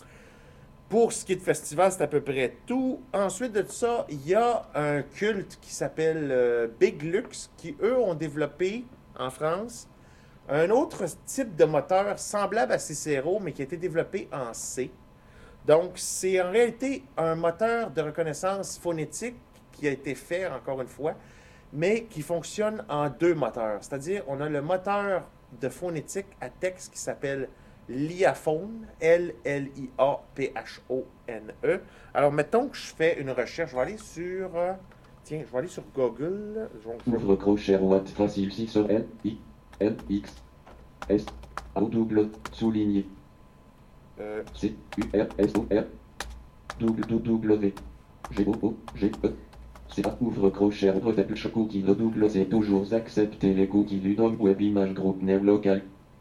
Pour ce qui est de festival, c'est à peu près tout. Ensuite de ça, il y a un culte qui s'appelle euh, Big Lux, qui, eux, ont développé en France un autre type de moteur semblable à Cicero, mais qui a été développé en C. Donc, c'est en réalité un moteur de reconnaissance phonétique qui a été fait, encore une fois, mais qui fonctionne en deux moteurs. C'est-à-dire, on a le moteur de phonétique à texte qui s'appelle Liaphone, L L I A P H O N E. Alors, mettons que je fais une recherche. Je vais aller sur... euh, tiens, je vais aller sur Google. Je vais- je vais- ouvre crochet Watt, facile six N, I, N, X, S, A, double, souligné, Euh, C, U, R, S, O, R, double, W, G, O, O, G, E, C, A, ouvre crochet, redèche, cookie, le double, c'est toujours accepter les cookies du dom web image groupe nerf local.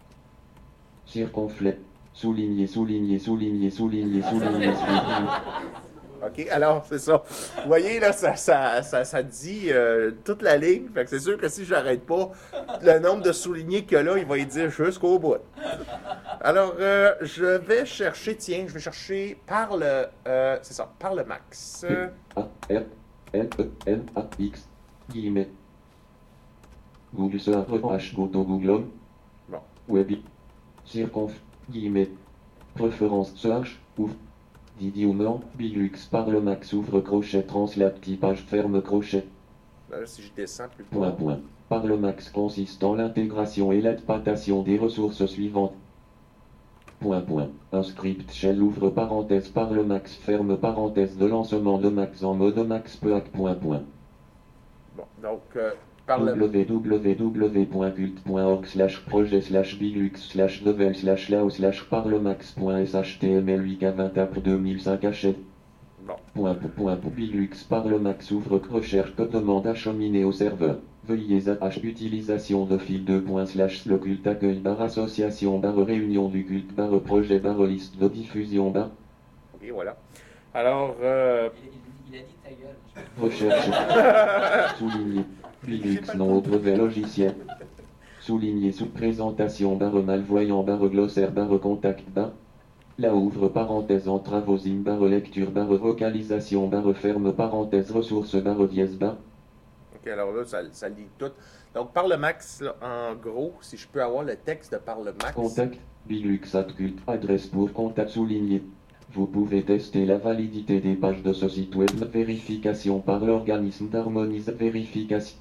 Circonflet, souligné, souligné, souligné, souligné, souligné, souligné. OK, alors, c'est ça. Vous voyez, là, ça, ça, ça, ça dit euh, toute la ligne. Fait que c'est sûr que si j'arrête pas, le nombre de soulignés qu'il y a là, il va y dire jusqu'au bout. Alors, euh, je vais chercher, tiens, je vais chercher par le, euh, c'est ça, par le max. Euh, A, R, L, E, N, A, X, guillemets. Google Search, H, Goto, Google Home. Bon. Webi. Circonf, guillemets. Préférence Search, ouvre. Didioument, Bilux par le max, ouvre crochet, translate, typage, ferme crochet. Là, si je descends plus Point, bas. point. Par le max consiste en l'intégration et l'exploitation des ressources suivantes. Point, point. Un script shell ouvre parenthèse par le max, ferme parenthèse de lancement de max en mode max peac, point, point. Bon, donc, euh, par le... www.cult.org slash projet slash bilux slash novel slash lao slash parlemax.html huit K vingt après deux mille cinq hachette. Bon. Point pour point pour bilux parlemax ouvre recherche que demande acheminer au serveur. Veuillez H utilisation de fil deux points slash le culte accueil barre association barre réunion du culte barre projet barre liste de diffusion barre. Et voilà. Alors, euh, Il, il- il a dit ta gueule. Recherche. Souligné. Bilux nom au brevet logiciel. Souligné sous présentation barre malvoyant barre glossaire barre contact barre. La ouvre parenthèse en travaux in barre lecture barre vocalisation barre ferme parenthèse ressources barre dièse barre. OK, alors là, ça, ça lit tout. Donc, par le max, là, en gros, si je peux avoir le texte de par le max. Contact. Bilux at culte. Adresse pour contact souligné. Vous pouvez tester la validité des pages de ce site web. Vérification par l'organisme d'harmonisation. Vérification.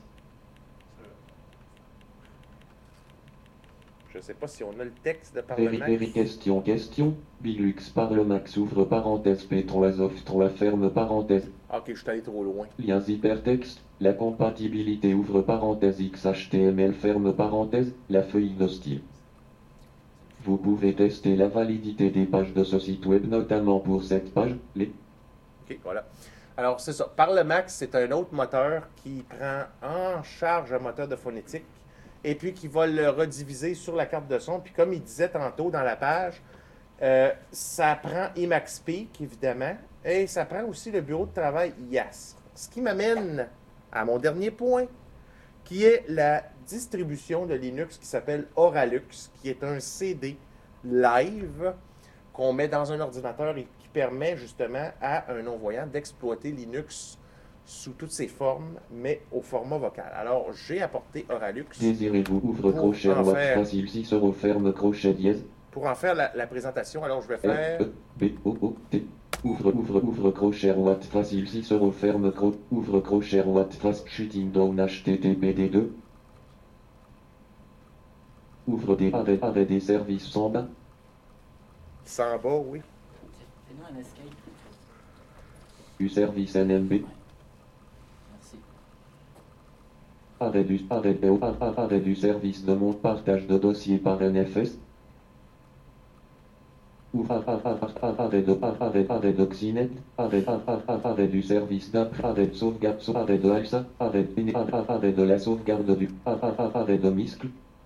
Je sais pas si on a le texte de par Véri, le max. véri, question, question. Bilux par le max ouvre parenthèse P trois of trois ferme parenthèse. Ah, OK, je suis allé trop loin. Liens hypertexte. La compatibilité ouvre parenthèse X H T M L ferme parenthèse. La feuille de style. Vous pouvez tester la validité des pages de ce site web, notamment pour cette page. Les OK, voilà. Alors, c'est ça. Par le max, c'est un autre moteur qui prend en charge un moteur de phonétique et puis qui va le rediviser sur la carte de son. Puis comme il disait tantôt dans la page, euh, ça prend Emacspeak, évidemment, et ça prend aussi le bureau de travail Yasr. Ce qui m'amène à mon dernier point, qui est la distribution de Linux qui s'appelle Oralux, qui est un C D live qu'on met dans un ordinateur et qui permet justement à un non-voyant d'exploiter Linux sous toutes ses formes, mais au format vocal. Alors, j'ai apporté Oralux désirez-vous ouvre Pour crochet en droite faire- facile six euros ferme crochet dièse. pour en faire la, la présentation. Alors, je vais faire... R, E, B, O, O, T. Ouvre, ouvre, ouvre crochet droite facile six euros ferme cro. Ouvre crochet droite face shutting down H T T P D deux. Ouvre des arrêts, arrêt des services sans bas. Sans bas, oui. Fais-nous un escape. Du service N M B. Merci. Arrêt du, arrêt, de- ar- ar- arrêt du service de mon partage de dossier par N F S. Ouvre ar- ar- ar- ar- arrêt de ar- arrêt, arrêt d'Oxinet. Arrêt, ar- ar- ar- arrêt du service d'après. Arrêt de sauvegarde. sau- Arrêt de ALSA. Arrêt, de- ar- ar- arrêt de la sauvegarde du. ar- ar- ar- Arrêt de MISCL.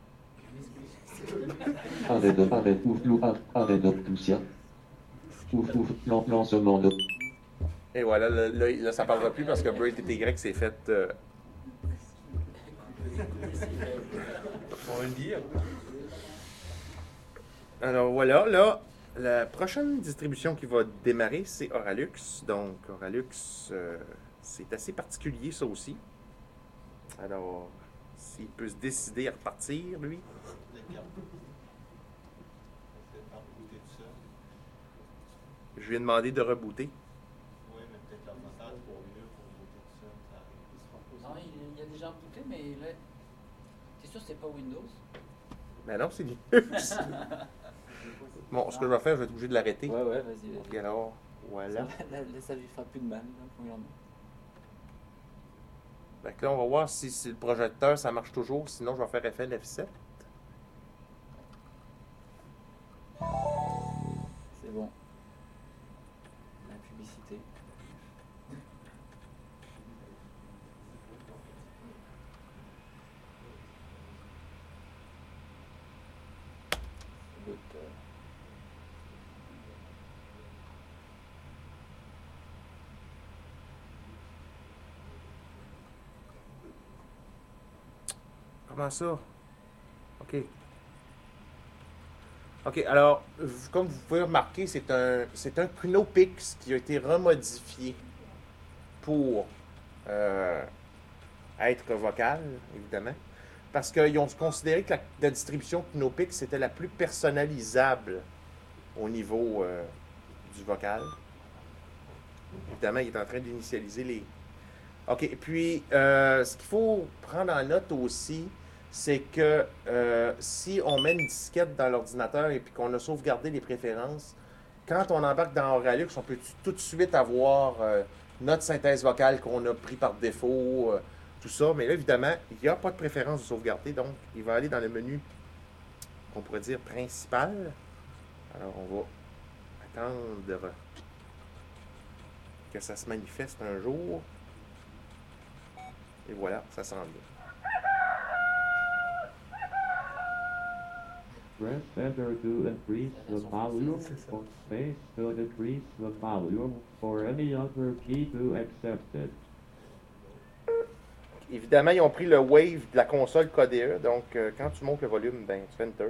Arrêt de arrêt ouvre lou- ar- arrêt de Poussia. Ouvre, ouvre lan- lancement de. Et voilà, là, là, là, ça ne parlera plus parce que Braid T T Y s'est fait... euh, On va le dire. Alors voilà, là, la prochaine distribution qui va démarrer, c'est Oralux. Donc, Oralux, euh, c'est assez particulier, ça aussi. Alors, s'il peut se décider à repartir, lui. D'accord. C'est par rebooter tout ça. Je lui ai demandé de rebooter. Oui, mais peut-être leur message pour mieux pour rebooter tout ça. Ça arrive. Non, il, il a déjà rebooté, mais là. T'es sûr que c'est pas Windows? Mais non, c'est Linux. Bon, ce que je vais faire, je vais être obligé de l'arrêter. Ouais, ouais, vas-y. vas-y. Ok, alors, voilà. Ça, là, là, ça lui fera plus de mal, là, premièrement. Fait que là, on va voir si, si le projecteur, ça marche toujours. Sinon, je vais faire F L F sept. Comment ça? OK. OK, alors, comme vous pouvez remarquer, c'est un, c'est un Cunopix qui a été remodifié pour euh, être vocal, évidemment. Parce qu'ils ont considéré que la, la distribution Cunopix c'était la plus personnalisable au niveau euh, du vocal. Évidemment, il est en train d'initialiser les... OK, puis euh, ce qu'il faut prendre en note aussi, c'est que euh, si on met une disquette dans l'ordinateur et puis qu'on a sauvegardé les préférences, quand on embarque dans Auralux, on peut tout de suite avoir euh, notre synthèse vocale qu'on a pris par défaut, euh, tout ça. Mais là, évidemment, il n'y a pas de préférence de sauvegarder, donc il va aller dans le menu qu'on pourrait dire principal. Alors, on va attendre que ça se manifeste un jour. Et voilà, ça s'en vient. Press enter to increase the volume, or space to decrease the volume, or any other key to accept it. Évidemment, ils ont pris le wave de la console K D E, donc euh, quand tu montes le volume, ben tu fais enter.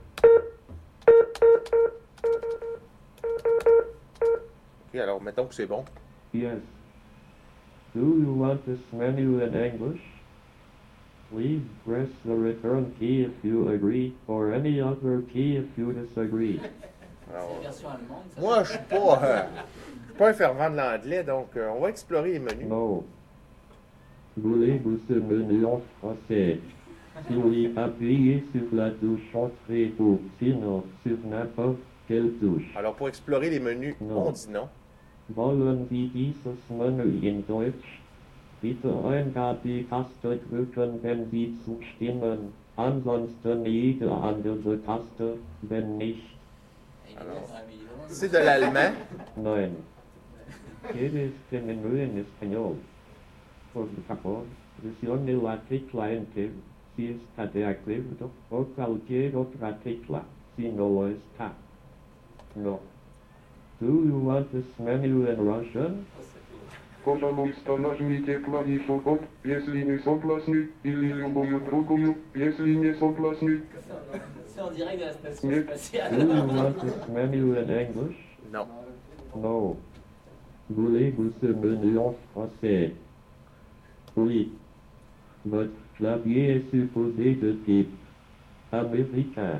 Ok, alors mettons que c'est bon. Yes. Do you want this menu in English? Please press the return key if you agree, or any other key if you disagree. Alors, C'est la version allemande. Ça moi, je suis pas, euh, je suis pas un fervent de l'anglais, donc euh, on va explorer les menus. No. Voulez-vous ce menu en français? Si oui, appuyez sur la touche entrée ou sinon sur n'importe quelle touche. Alors, pour explorer les menus, Non. on dit non. Wollen Sie dieses Menü in Deutsch? Bitte eingabe die Taste drücken, wenn Sie zustimmen. Ansonsten jede andere Taste, wenn nicht. Il est Alors, bien, mais il est vraiment- C'est de l'allemand. Nein. Hier ist der Menü in Español. Por favor, presione la tecla Enter si está de acuerdo o cualquier otra tecla si no lo está. No. Do you want this menu in Russian? Пожалуйста, нажмите клавишу Hop, если не согласны, или любую другую, если не согласны. C'est en direct de la station Mais- Do spatiale. you want this menu in English? Non. No. Voulez-vous ce menu en français? Oui. Votre clavier est supposé de type américain.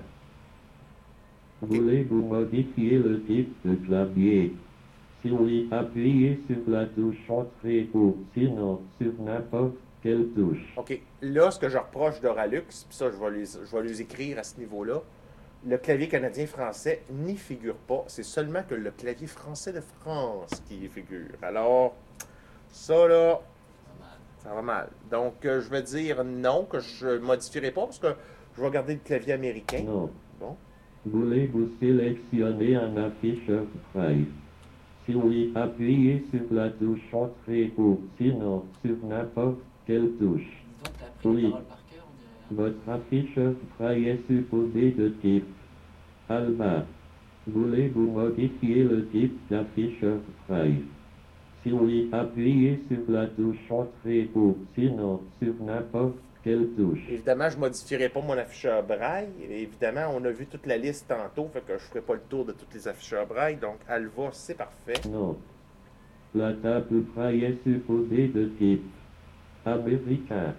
Voulez-vous modifier le type de clavier? Si oui, appuyez sur la touche entrée ou sinon sur n'importe quelle touche. OK. Là, ce que je reproche d'Auralux, puis ça, je vais, les, je vais les écrire à ce niveau-là, le clavier canadien-français n'y figure pas. C'est seulement que le clavier français de France qui y figure. Alors, ça, là, ça va mal. Donc, euh, je vais dire non, que je ne modifierai pas, parce que je vais garder le clavier américain. Non. Bon. Voulez-vous sélectionner un afficheur braille? Si oui, appuyez sur la touche entrée ou sinon sur n'importe quelle touche. Dis donc, t'as appris Oui. les paroles par cœur, on dirait. Votre afficheur braille est supposé de type Alba. Voulez-vous modifier le type d'afficheur braille? Si oui, appuyez sur la touche entrée ou sinon sur n'importe quelle touche. Évidemment, je ne modifierai pas mon afficheur braille. Et évidemment, on a vu toute la liste tantôt, fait que je ne ferai pas le tour de tous les afficheurs braille. Donc, Alva, c'est parfait. Non. La table braille est supposée de type américain.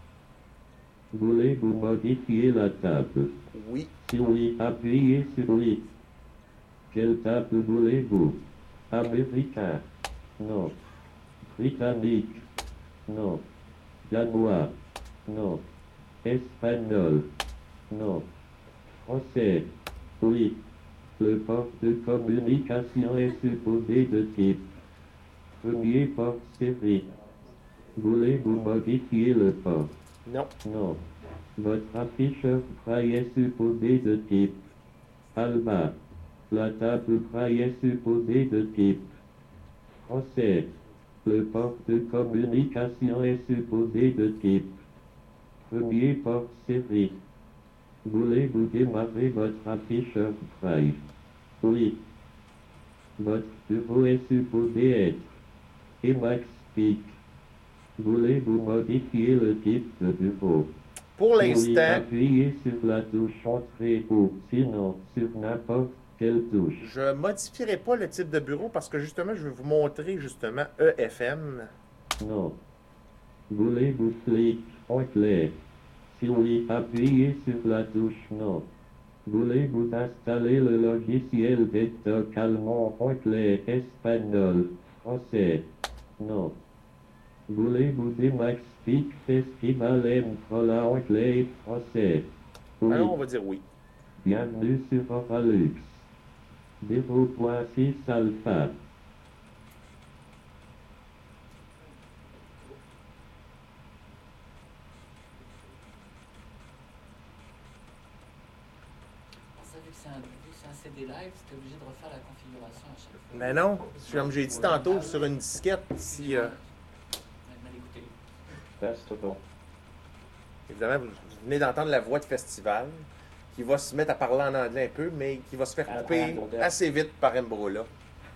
Voulez-vous modifier la table? Oui. Si oui, appuyez sur oui. Quelle table voulez-vous? Américain? Non. Britannique? Non. Danois? Non. Espagnol? Non. Français? Oui. Le port de communication est supposé de type premier port série. Voulez-vous modifier le port? Non. Non. Votre afficheur braille est supposé de type Alba. La table braille est supposée de type français. Le port de communication est supposé de type premier port série. Voulez-vous démarrer votre afficheur braille? Oui. Votre bureau est supposé être Emacs Peak. Voulez-vous modifier le type de bureau? Pour Oui, l'instant, appuyez sur la touche Entrée ou, sinon, sur n'importe quelle touche. je ne modifierai pas le type de bureau parce que justement, je vais vous montrer justement E F M. Non. Voulez-vous cliquer Onglet. Si oui, appuyez sur la touche Non. Voulez-vous installer le logiciel de stock allemand Onglet espagnol, français? Non. Voulez-vous des MaxPeak Festival M Trolla Anglais français? Oui. Alors, on va dire oui. Bienvenue sur Oralux. zéro point six alpha. Ça, vu que c'est un, vu que c'est un C D live, c'était obligé de refaire la configuration à chaque fois. Mais non, comme j'ai dit tantôt, sur une disquette, si... euh, Mal écouté. Festival. évidemment, vous, vous venez d'entendre la voix de Festival, qui va se mettre à parler en anglais un peu, mais qui va se faire couper assez vite par Mbrola.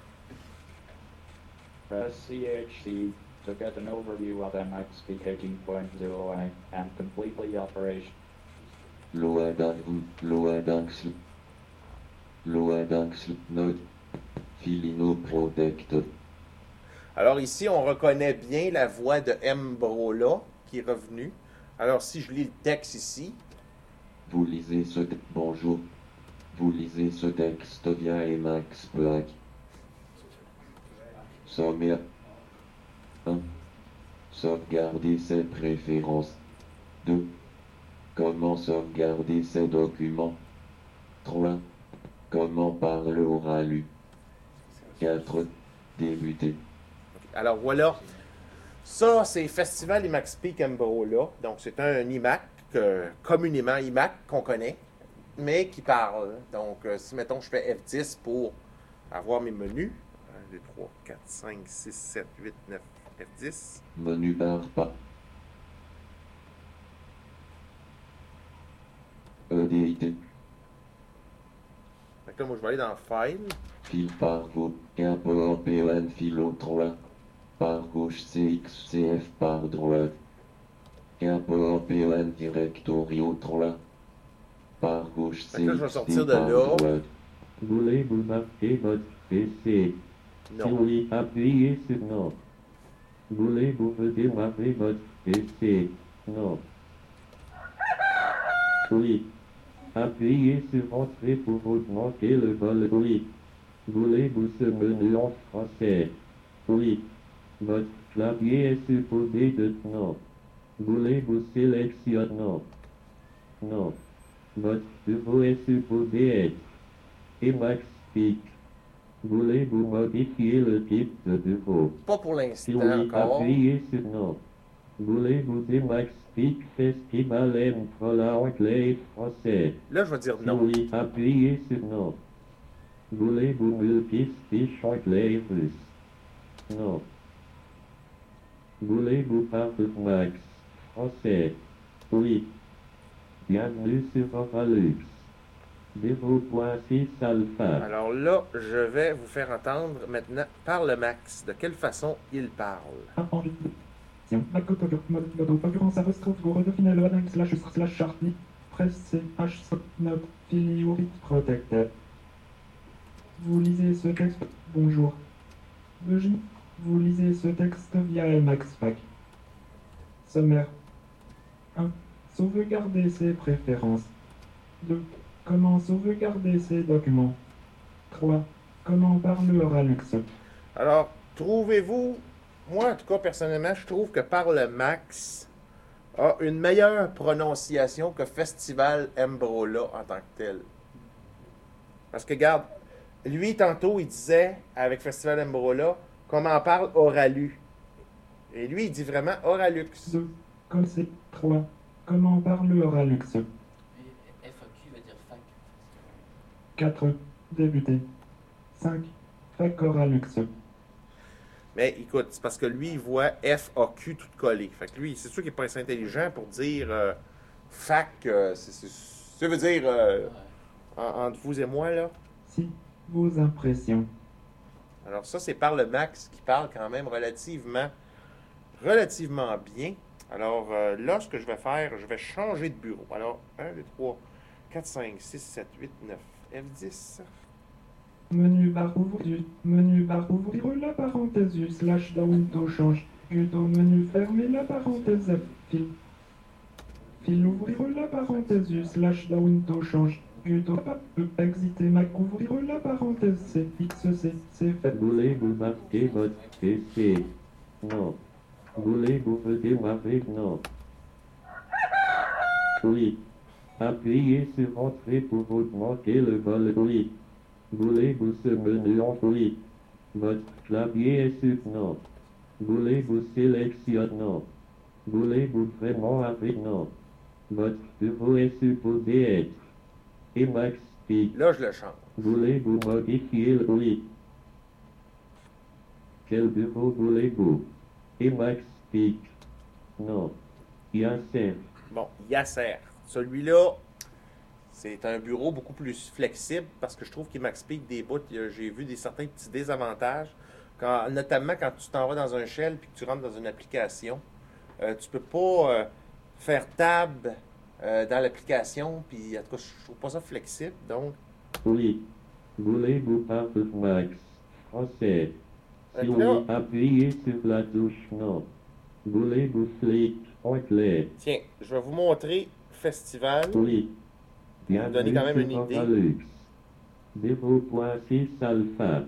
Press C H C to get an overview of M X P eighteen point oh and completely operation. Loadax, Loadax, Loadax, Note, Filino Protect. Alors ici, on reconnaît bien la voix de Mbrola qui est revenue. Alors si je lis le texte ici, Vous lisez ce texte. Bonjour. Vous lisez ce texte via Emacs Black. Sommaire. un. Sauvegarder ses préférences. deux. Comment sauvegarder ses documents. trois. Comment parler au ralu. quatre. Débuter. alors voilà. Ça, c'est Festival IMAX-Peak Mbrola. Donc c'est un iMac, euh, communément iMac qu'on connaît, mais qui parle. Donc euh, si mettons je fais F dix pour avoir mes menus, un, deux, trois, quatre, cinq, six, sept, huit, neuf, F dix. Menu barre pas. E D I T. Donc là, moi je vais aller dans File. Fil par gauche, Capo P O N filo trois. Par gauche C X C F par droite. Capo P O N directorio trois. Par gauche Fait C que là, je vais X sortir T de par là. droite. Voulez-vous marquer votre P C? Si Non. oui, appuyez sur Non. Voulez-vous redémarrer votre P C? Non. Oui. Appuyez sur Entrée pour augmenter le vol. Oui. Voulez-vous ce menu en français? Oui. Votre clavier est supposé de Non. Voulez-vous sélectionner Non? Non. Votre bureau est supposé être Emacs Peak. Voulez-vous modifier le type de bureau? Pas pour Si l'instant oui, encore. appuyez sur Non. Voulez-vous Emacs Peak Festival M Trolla anglais et français? Là, je vais dire Si non. oui, appuyez sur Non. Voulez-vous multifiche anglais et russe? Non. Voulez-vous parler Max français? Oui. Bienvenue sur Oralux. zéro point six alpha. Alors là, je vais vous faire entendre maintenant par le Max. De quelle façon il parle. Vous lisez ce texte. Bonjour. Veuillez, vous lisez ce texte via Emacs Pack. Sommaire. un. Sauvegarder ses préférences. deux. Comment sauvegarder ses documents. trois. Comment parler Oralux. Alors, trouvez-vous, moi en tout cas personnellement, je trouve que par le Max a une meilleure prononciation que Festival Mbrola en tant que tel. Parce que, regarde, lui, tantôt, il disait, avec Festival Mbrola, comment parle Oralu. Et lui, il dit vraiment Oralux. deux. Concept. trois. Comment parler Oralux. Et F A Q veut dire fac. quatre. Débuter. cinq. Fac Oralux. Mais écoute, c'est parce que lui, il voit F A Q tout collé. Fait que lui, c'est sûr qu'il n'est pas assez intelligent pour dire euh, fac. euh, c'est- c'est- ça veut dire, euh, Ouais. en- entre vous et moi, là. six. Vos impressions. Alors ça, c'est par le Max qui parle quand même relativement, relativement bien. Alors euh, là, ce que je vais faire, je vais changer de bureau. Alors, un, deux, trois, quatre, cinq, six, sept, huit, neuf, F dix. Menu bar ouvrir, menu bar ouvrir la parenthèse U slash dans Windows change. Guido menu fermer la parenthèse F. Fil. Fil ouvrir la parenthèse U slash dans Windows change. Guido pas E. Exiter Mac ouvrir la parenthèse C. X C. C'est fait. Voulez-vous marquer votre P C? Non. Voulez-vous redémarrer? Non. Oui. Appuyez sur Entrée pour augmenter le volume. Oui. Voulez-vous ce menu en oui? Votre clavier est sur non. Voulez-vous sélectionner? Non. Voulez-vous vraiment avec? Non. Votre bureau est supposé être Emacs Speak. Là, je le change. Voulez-vous modifier le oui? Quel bureau voulez-vous? Emacs Speak. Non. Yasser. Bon, Yasser. Celui-là, c'est un bureau beaucoup plus flexible parce que je trouve qu'il m'explique des bouts. J'ai vu des certains petits désavantages, quand, notamment quand tu t'en vas dans un shell puis que tu rentres dans une application. Euh, tu peux pas euh, faire tab euh, dans l'application, puis en tout cas, je trouve pas ça flexible. Donc, Oui. Voulez-vous parler Max? Français. Si Fait que oui, là- appuyez sur la touche non. Voulez-vous clic anglais? tiens, je vais vous montrer Festival. Oui. Pour vous donner quand même une Bienvenue sur idée. Overlux. zéro point six alpha.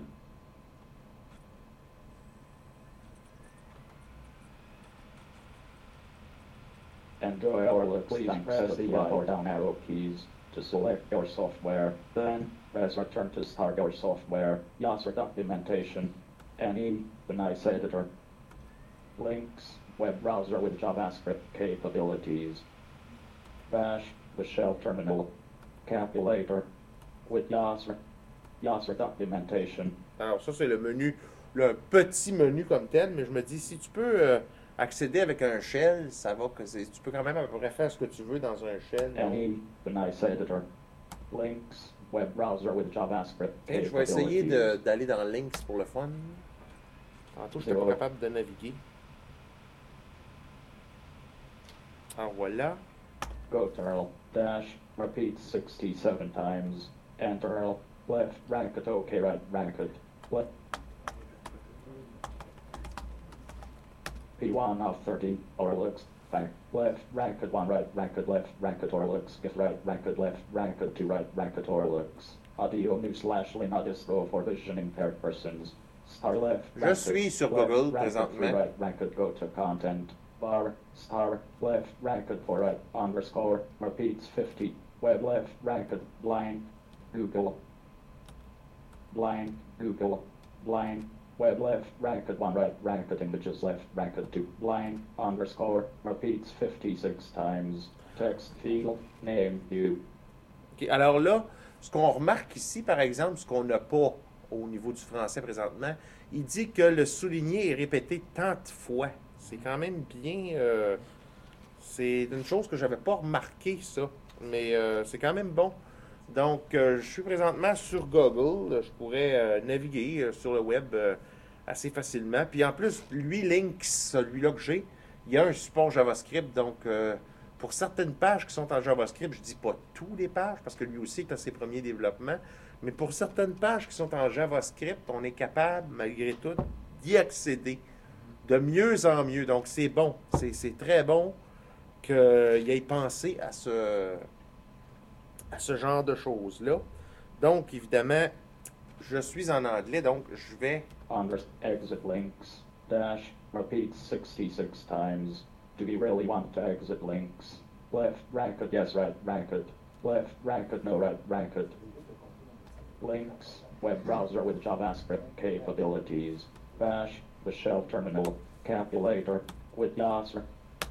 And go over, please press the up or down arrow keys to select your software. Then press return to start your software. Yes, or documentation. Any nice editor. Links, web browser with JavaScript capabilities. Bash, the shell terminal. Calculator, with Yasser. Yasser documentation. Alors ça, c'est le menu, le petit menu comme tel, mais je me dis, si tu peux euh, accéder avec un shell, ça va que c'est, tu peux quand même à peu près faire ce que tu veux dans un shell. donc- Any nice editor. Links, web browser with JavaScript Et je vais essayer de- capabilities. d'aller dans Links pour le fun. Tantôt, je n'étais pas Ouais. capable de naviguer. Alors voilà. Go Turl, dash, repeat sixty-seven times. Enter, left, bracket, okay, right, bracket, left. P one of thirty, or looks, back, left, bracket, one, right, bracket, left, bracket, or looks, get right, bracket, left, bracket, two, right, bracket, or looks. Audio new slash Lina Disco for vision impaired persons. Star left, Je bracket, suis sur left, Google bracket, présentement. three, right, bracket, go to content. Bar, star, left, bracket, for right, underscore, repeats fifty, web left, bracket, blind, Google, blind, Google, blind, web left, bracket, one right, bracket, images left, bracket, two, blind, underscore, repeats fifty-six times, text field, name, you. OK. Alors là, ce qu'on remarque ici, par exemple, ce qu'on n'a pas au niveau du français présentement, il dit que le souligné est répété tant de fois. C'est quand même bien... euh, c'est une chose que j'avais pas remarqué, ça. Mais euh, c'est quand même bon. Donc, euh, je suis présentement sur Google. Je pourrais euh, naviguer euh, sur le web euh, assez facilement. Puis en plus, lui, Links, celui-là que j'ai, il y a un support JavaScript. Donc, euh, pour certaines pages qui sont en JavaScript, je dis pas tous les pages, parce que lui aussi est à ses premiers développements, mais pour certaines pages qui sont en JavaScript, on est capable, malgré tout, d'y accéder de mieux en mieux. Donc, c'est bon. C'est c'est très bon qu'il ait pensé à ce, à ce genre de choses-là. Donc, évidemment, je suis en anglais, donc je vais... Under exit links, dash, repeats sixty-six times. Do we really want to exit links? Left, bracket, yes, right, bracket. Left, bracket, no, right, bracket. Links, web browser with JavaScript capabilities. Bash, the shell terminal, calculator, with Yasser.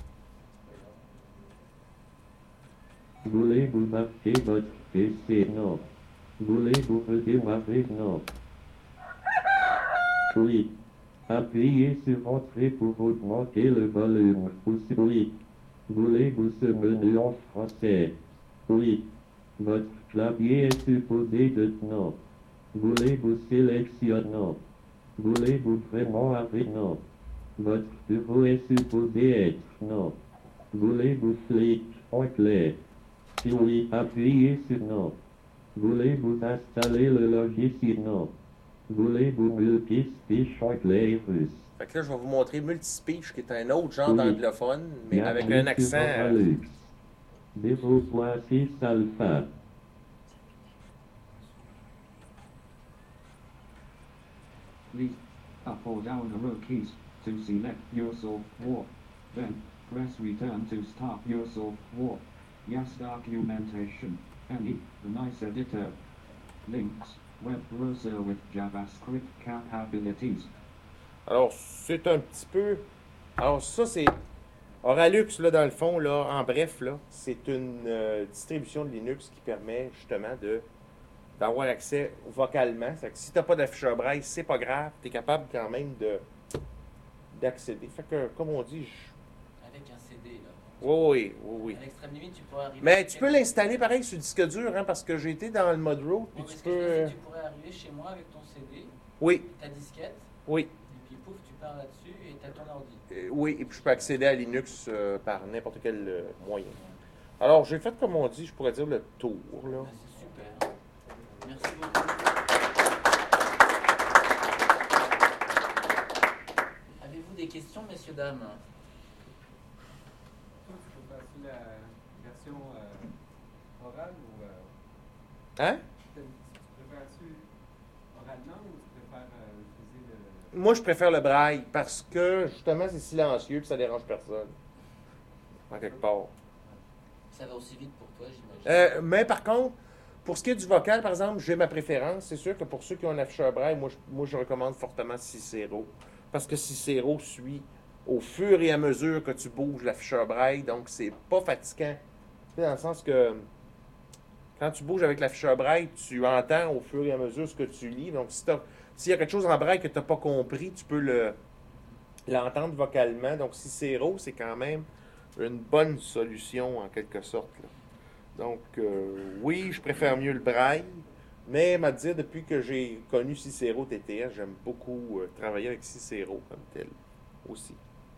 Voulez-vous marquer votre P C? Non. Voulez-vous redémarrer? Non. Oui. Appuyez sur Entrée pour augmenter le volume. Aussi, oui. Voulez-vous ce menu en français? Oui. Votre clavier est supposé de non. Voulez-vous sélectionner? Non. Voulez-vous vraiment avec non? Votre bureau est supposé être non. Voulez-vous cliquer onglet? Si oui, appuyez sur non. Voulez-vous installer le logiciel? Non. Voulez-vous multi-speech onglet russe? Fait que là, je vais vous montrer Multispeech, qui est un autre genre Oui. d'anglophone, mais avec un Bienvenue sur accent. euh, Overlux. zéro point six alpha. Please up or down arrow keys to select your software. Then press return to start your software. Yes, documentation. Any, the nice editor. Links, web browser with JavaScript capabilities. Alors, c'est un petit peu. Alors, ça, c'est. Oralux, là, dans le fond, là, en bref, là, c'est une euh, distribution de Linux qui permet justement de d'avoir accès vocalement. C'est que si tu n'as pas d'afficheur braille, c'est pas grave, tu es capable quand même de d'accéder. Fait que, comme on dit, je... Avec un C D, là. oui, oui, oui, oui. À l'extrême limite, tu pourrais arriver. Mais tu peux l'installer pareil sur disque dur, hein, parce que j'ai été dans le mode root, puis Ouais, tu parce que peux. je veux dire, euh, tu pourrais arriver chez moi avec ton C D, Oui, ta disquette, oui. et puis pouf, tu pars là-dessus et tu as ton ordi. Euh, oui, et puis je peux accéder à Linux euh, par n'importe quel euh, moyen. Alors, j'ai fait, comme on dit, je pourrais dire le tour, là. Ben, c'est super. Merci beaucoup. Avez-vous des questions, messieurs, dames? Tu préfères-tu la version euh, orale ou... Euh, Hein? tu préfères-tu oralement ou tu préfères euh, utiliser le... Moi, je préfère le braille parce que, justement, c'est silencieux et ça dérange personne. En quelque part. Ça va aussi vite pour toi, j'imagine. Euh, mais par contre, pour ce qui est du vocal, par exemple, j'ai ma préférence. C'est sûr que pour ceux qui ont un afficheur braille, moi, je, moi, je recommande fortement Cicero. Parce que Cicero suit au fur et à mesure que tu bouges l'afficheur braille. Donc, c'est pas fatigant. Tu sais, dans le sens que quand tu bouges avec l'afficheur braille, tu entends au fur et à mesure ce que tu lis. Donc, si t'as- s'il y a quelque chose en braille que tu n'as pas compris, tu peux le l'entendre vocalement. Donc, Cicero, c'est quand même une bonne solution en quelque sorte, là. Donc, euh, oui, je préfère mieux le braille, mais à dire, depuis que j'ai connu Cicero T T S, j'aime beaucoup euh, travailler avec Cicero comme tel aussi.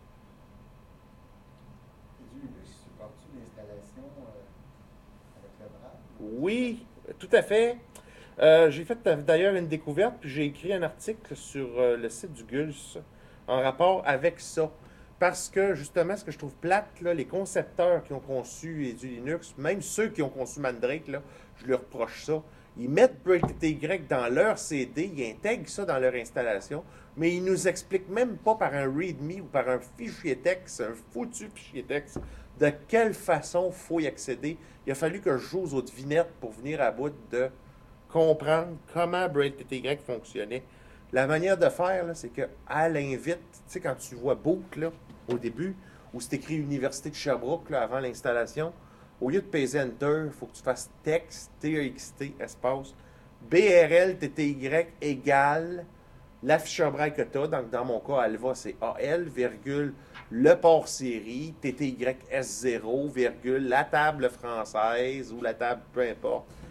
Et du Linux, supportes-tu l'installation euh, avec le braille? Oui, tout à fait. Euh, j'ai fait euh, d'ailleurs une découverte, puis j'ai écrit un article sur euh, le site du Gulls en rapport avec ça. Parce que, justement, ce que je trouve plate, là, les concepteurs qui ont conçu du Linux, même ceux qui ont conçu Mandrake, là, je leur reproche ça. Ils mettent BreakTTY dans leur C D, ils intègrent ça dans leur installation, mais ils nous expliquent même pas par un README ou par un fichier texte, un foutu fichier texte, de quelle façon il faut y accéder. Il a fallu que je joue aux devinettes pour venir à bout de comprendre comment BreakTTY fonctionnait. La manière de faire, là, c'est qu'à l'invite, tu sais, quand tu vois boot, là, au début, où c'est écrit Université de Sherbrooke, là, avant l'installation, au lieu de peser Enter, il faut que tu fasses texte, T E X T, espace, B R L T T Y égale l'afficheur braille que tu as. Donc, dans mon cas, Alva, c'est A L, virgule, le port série, T T Y S zéro, virgule, la table française ou la table, peu importe.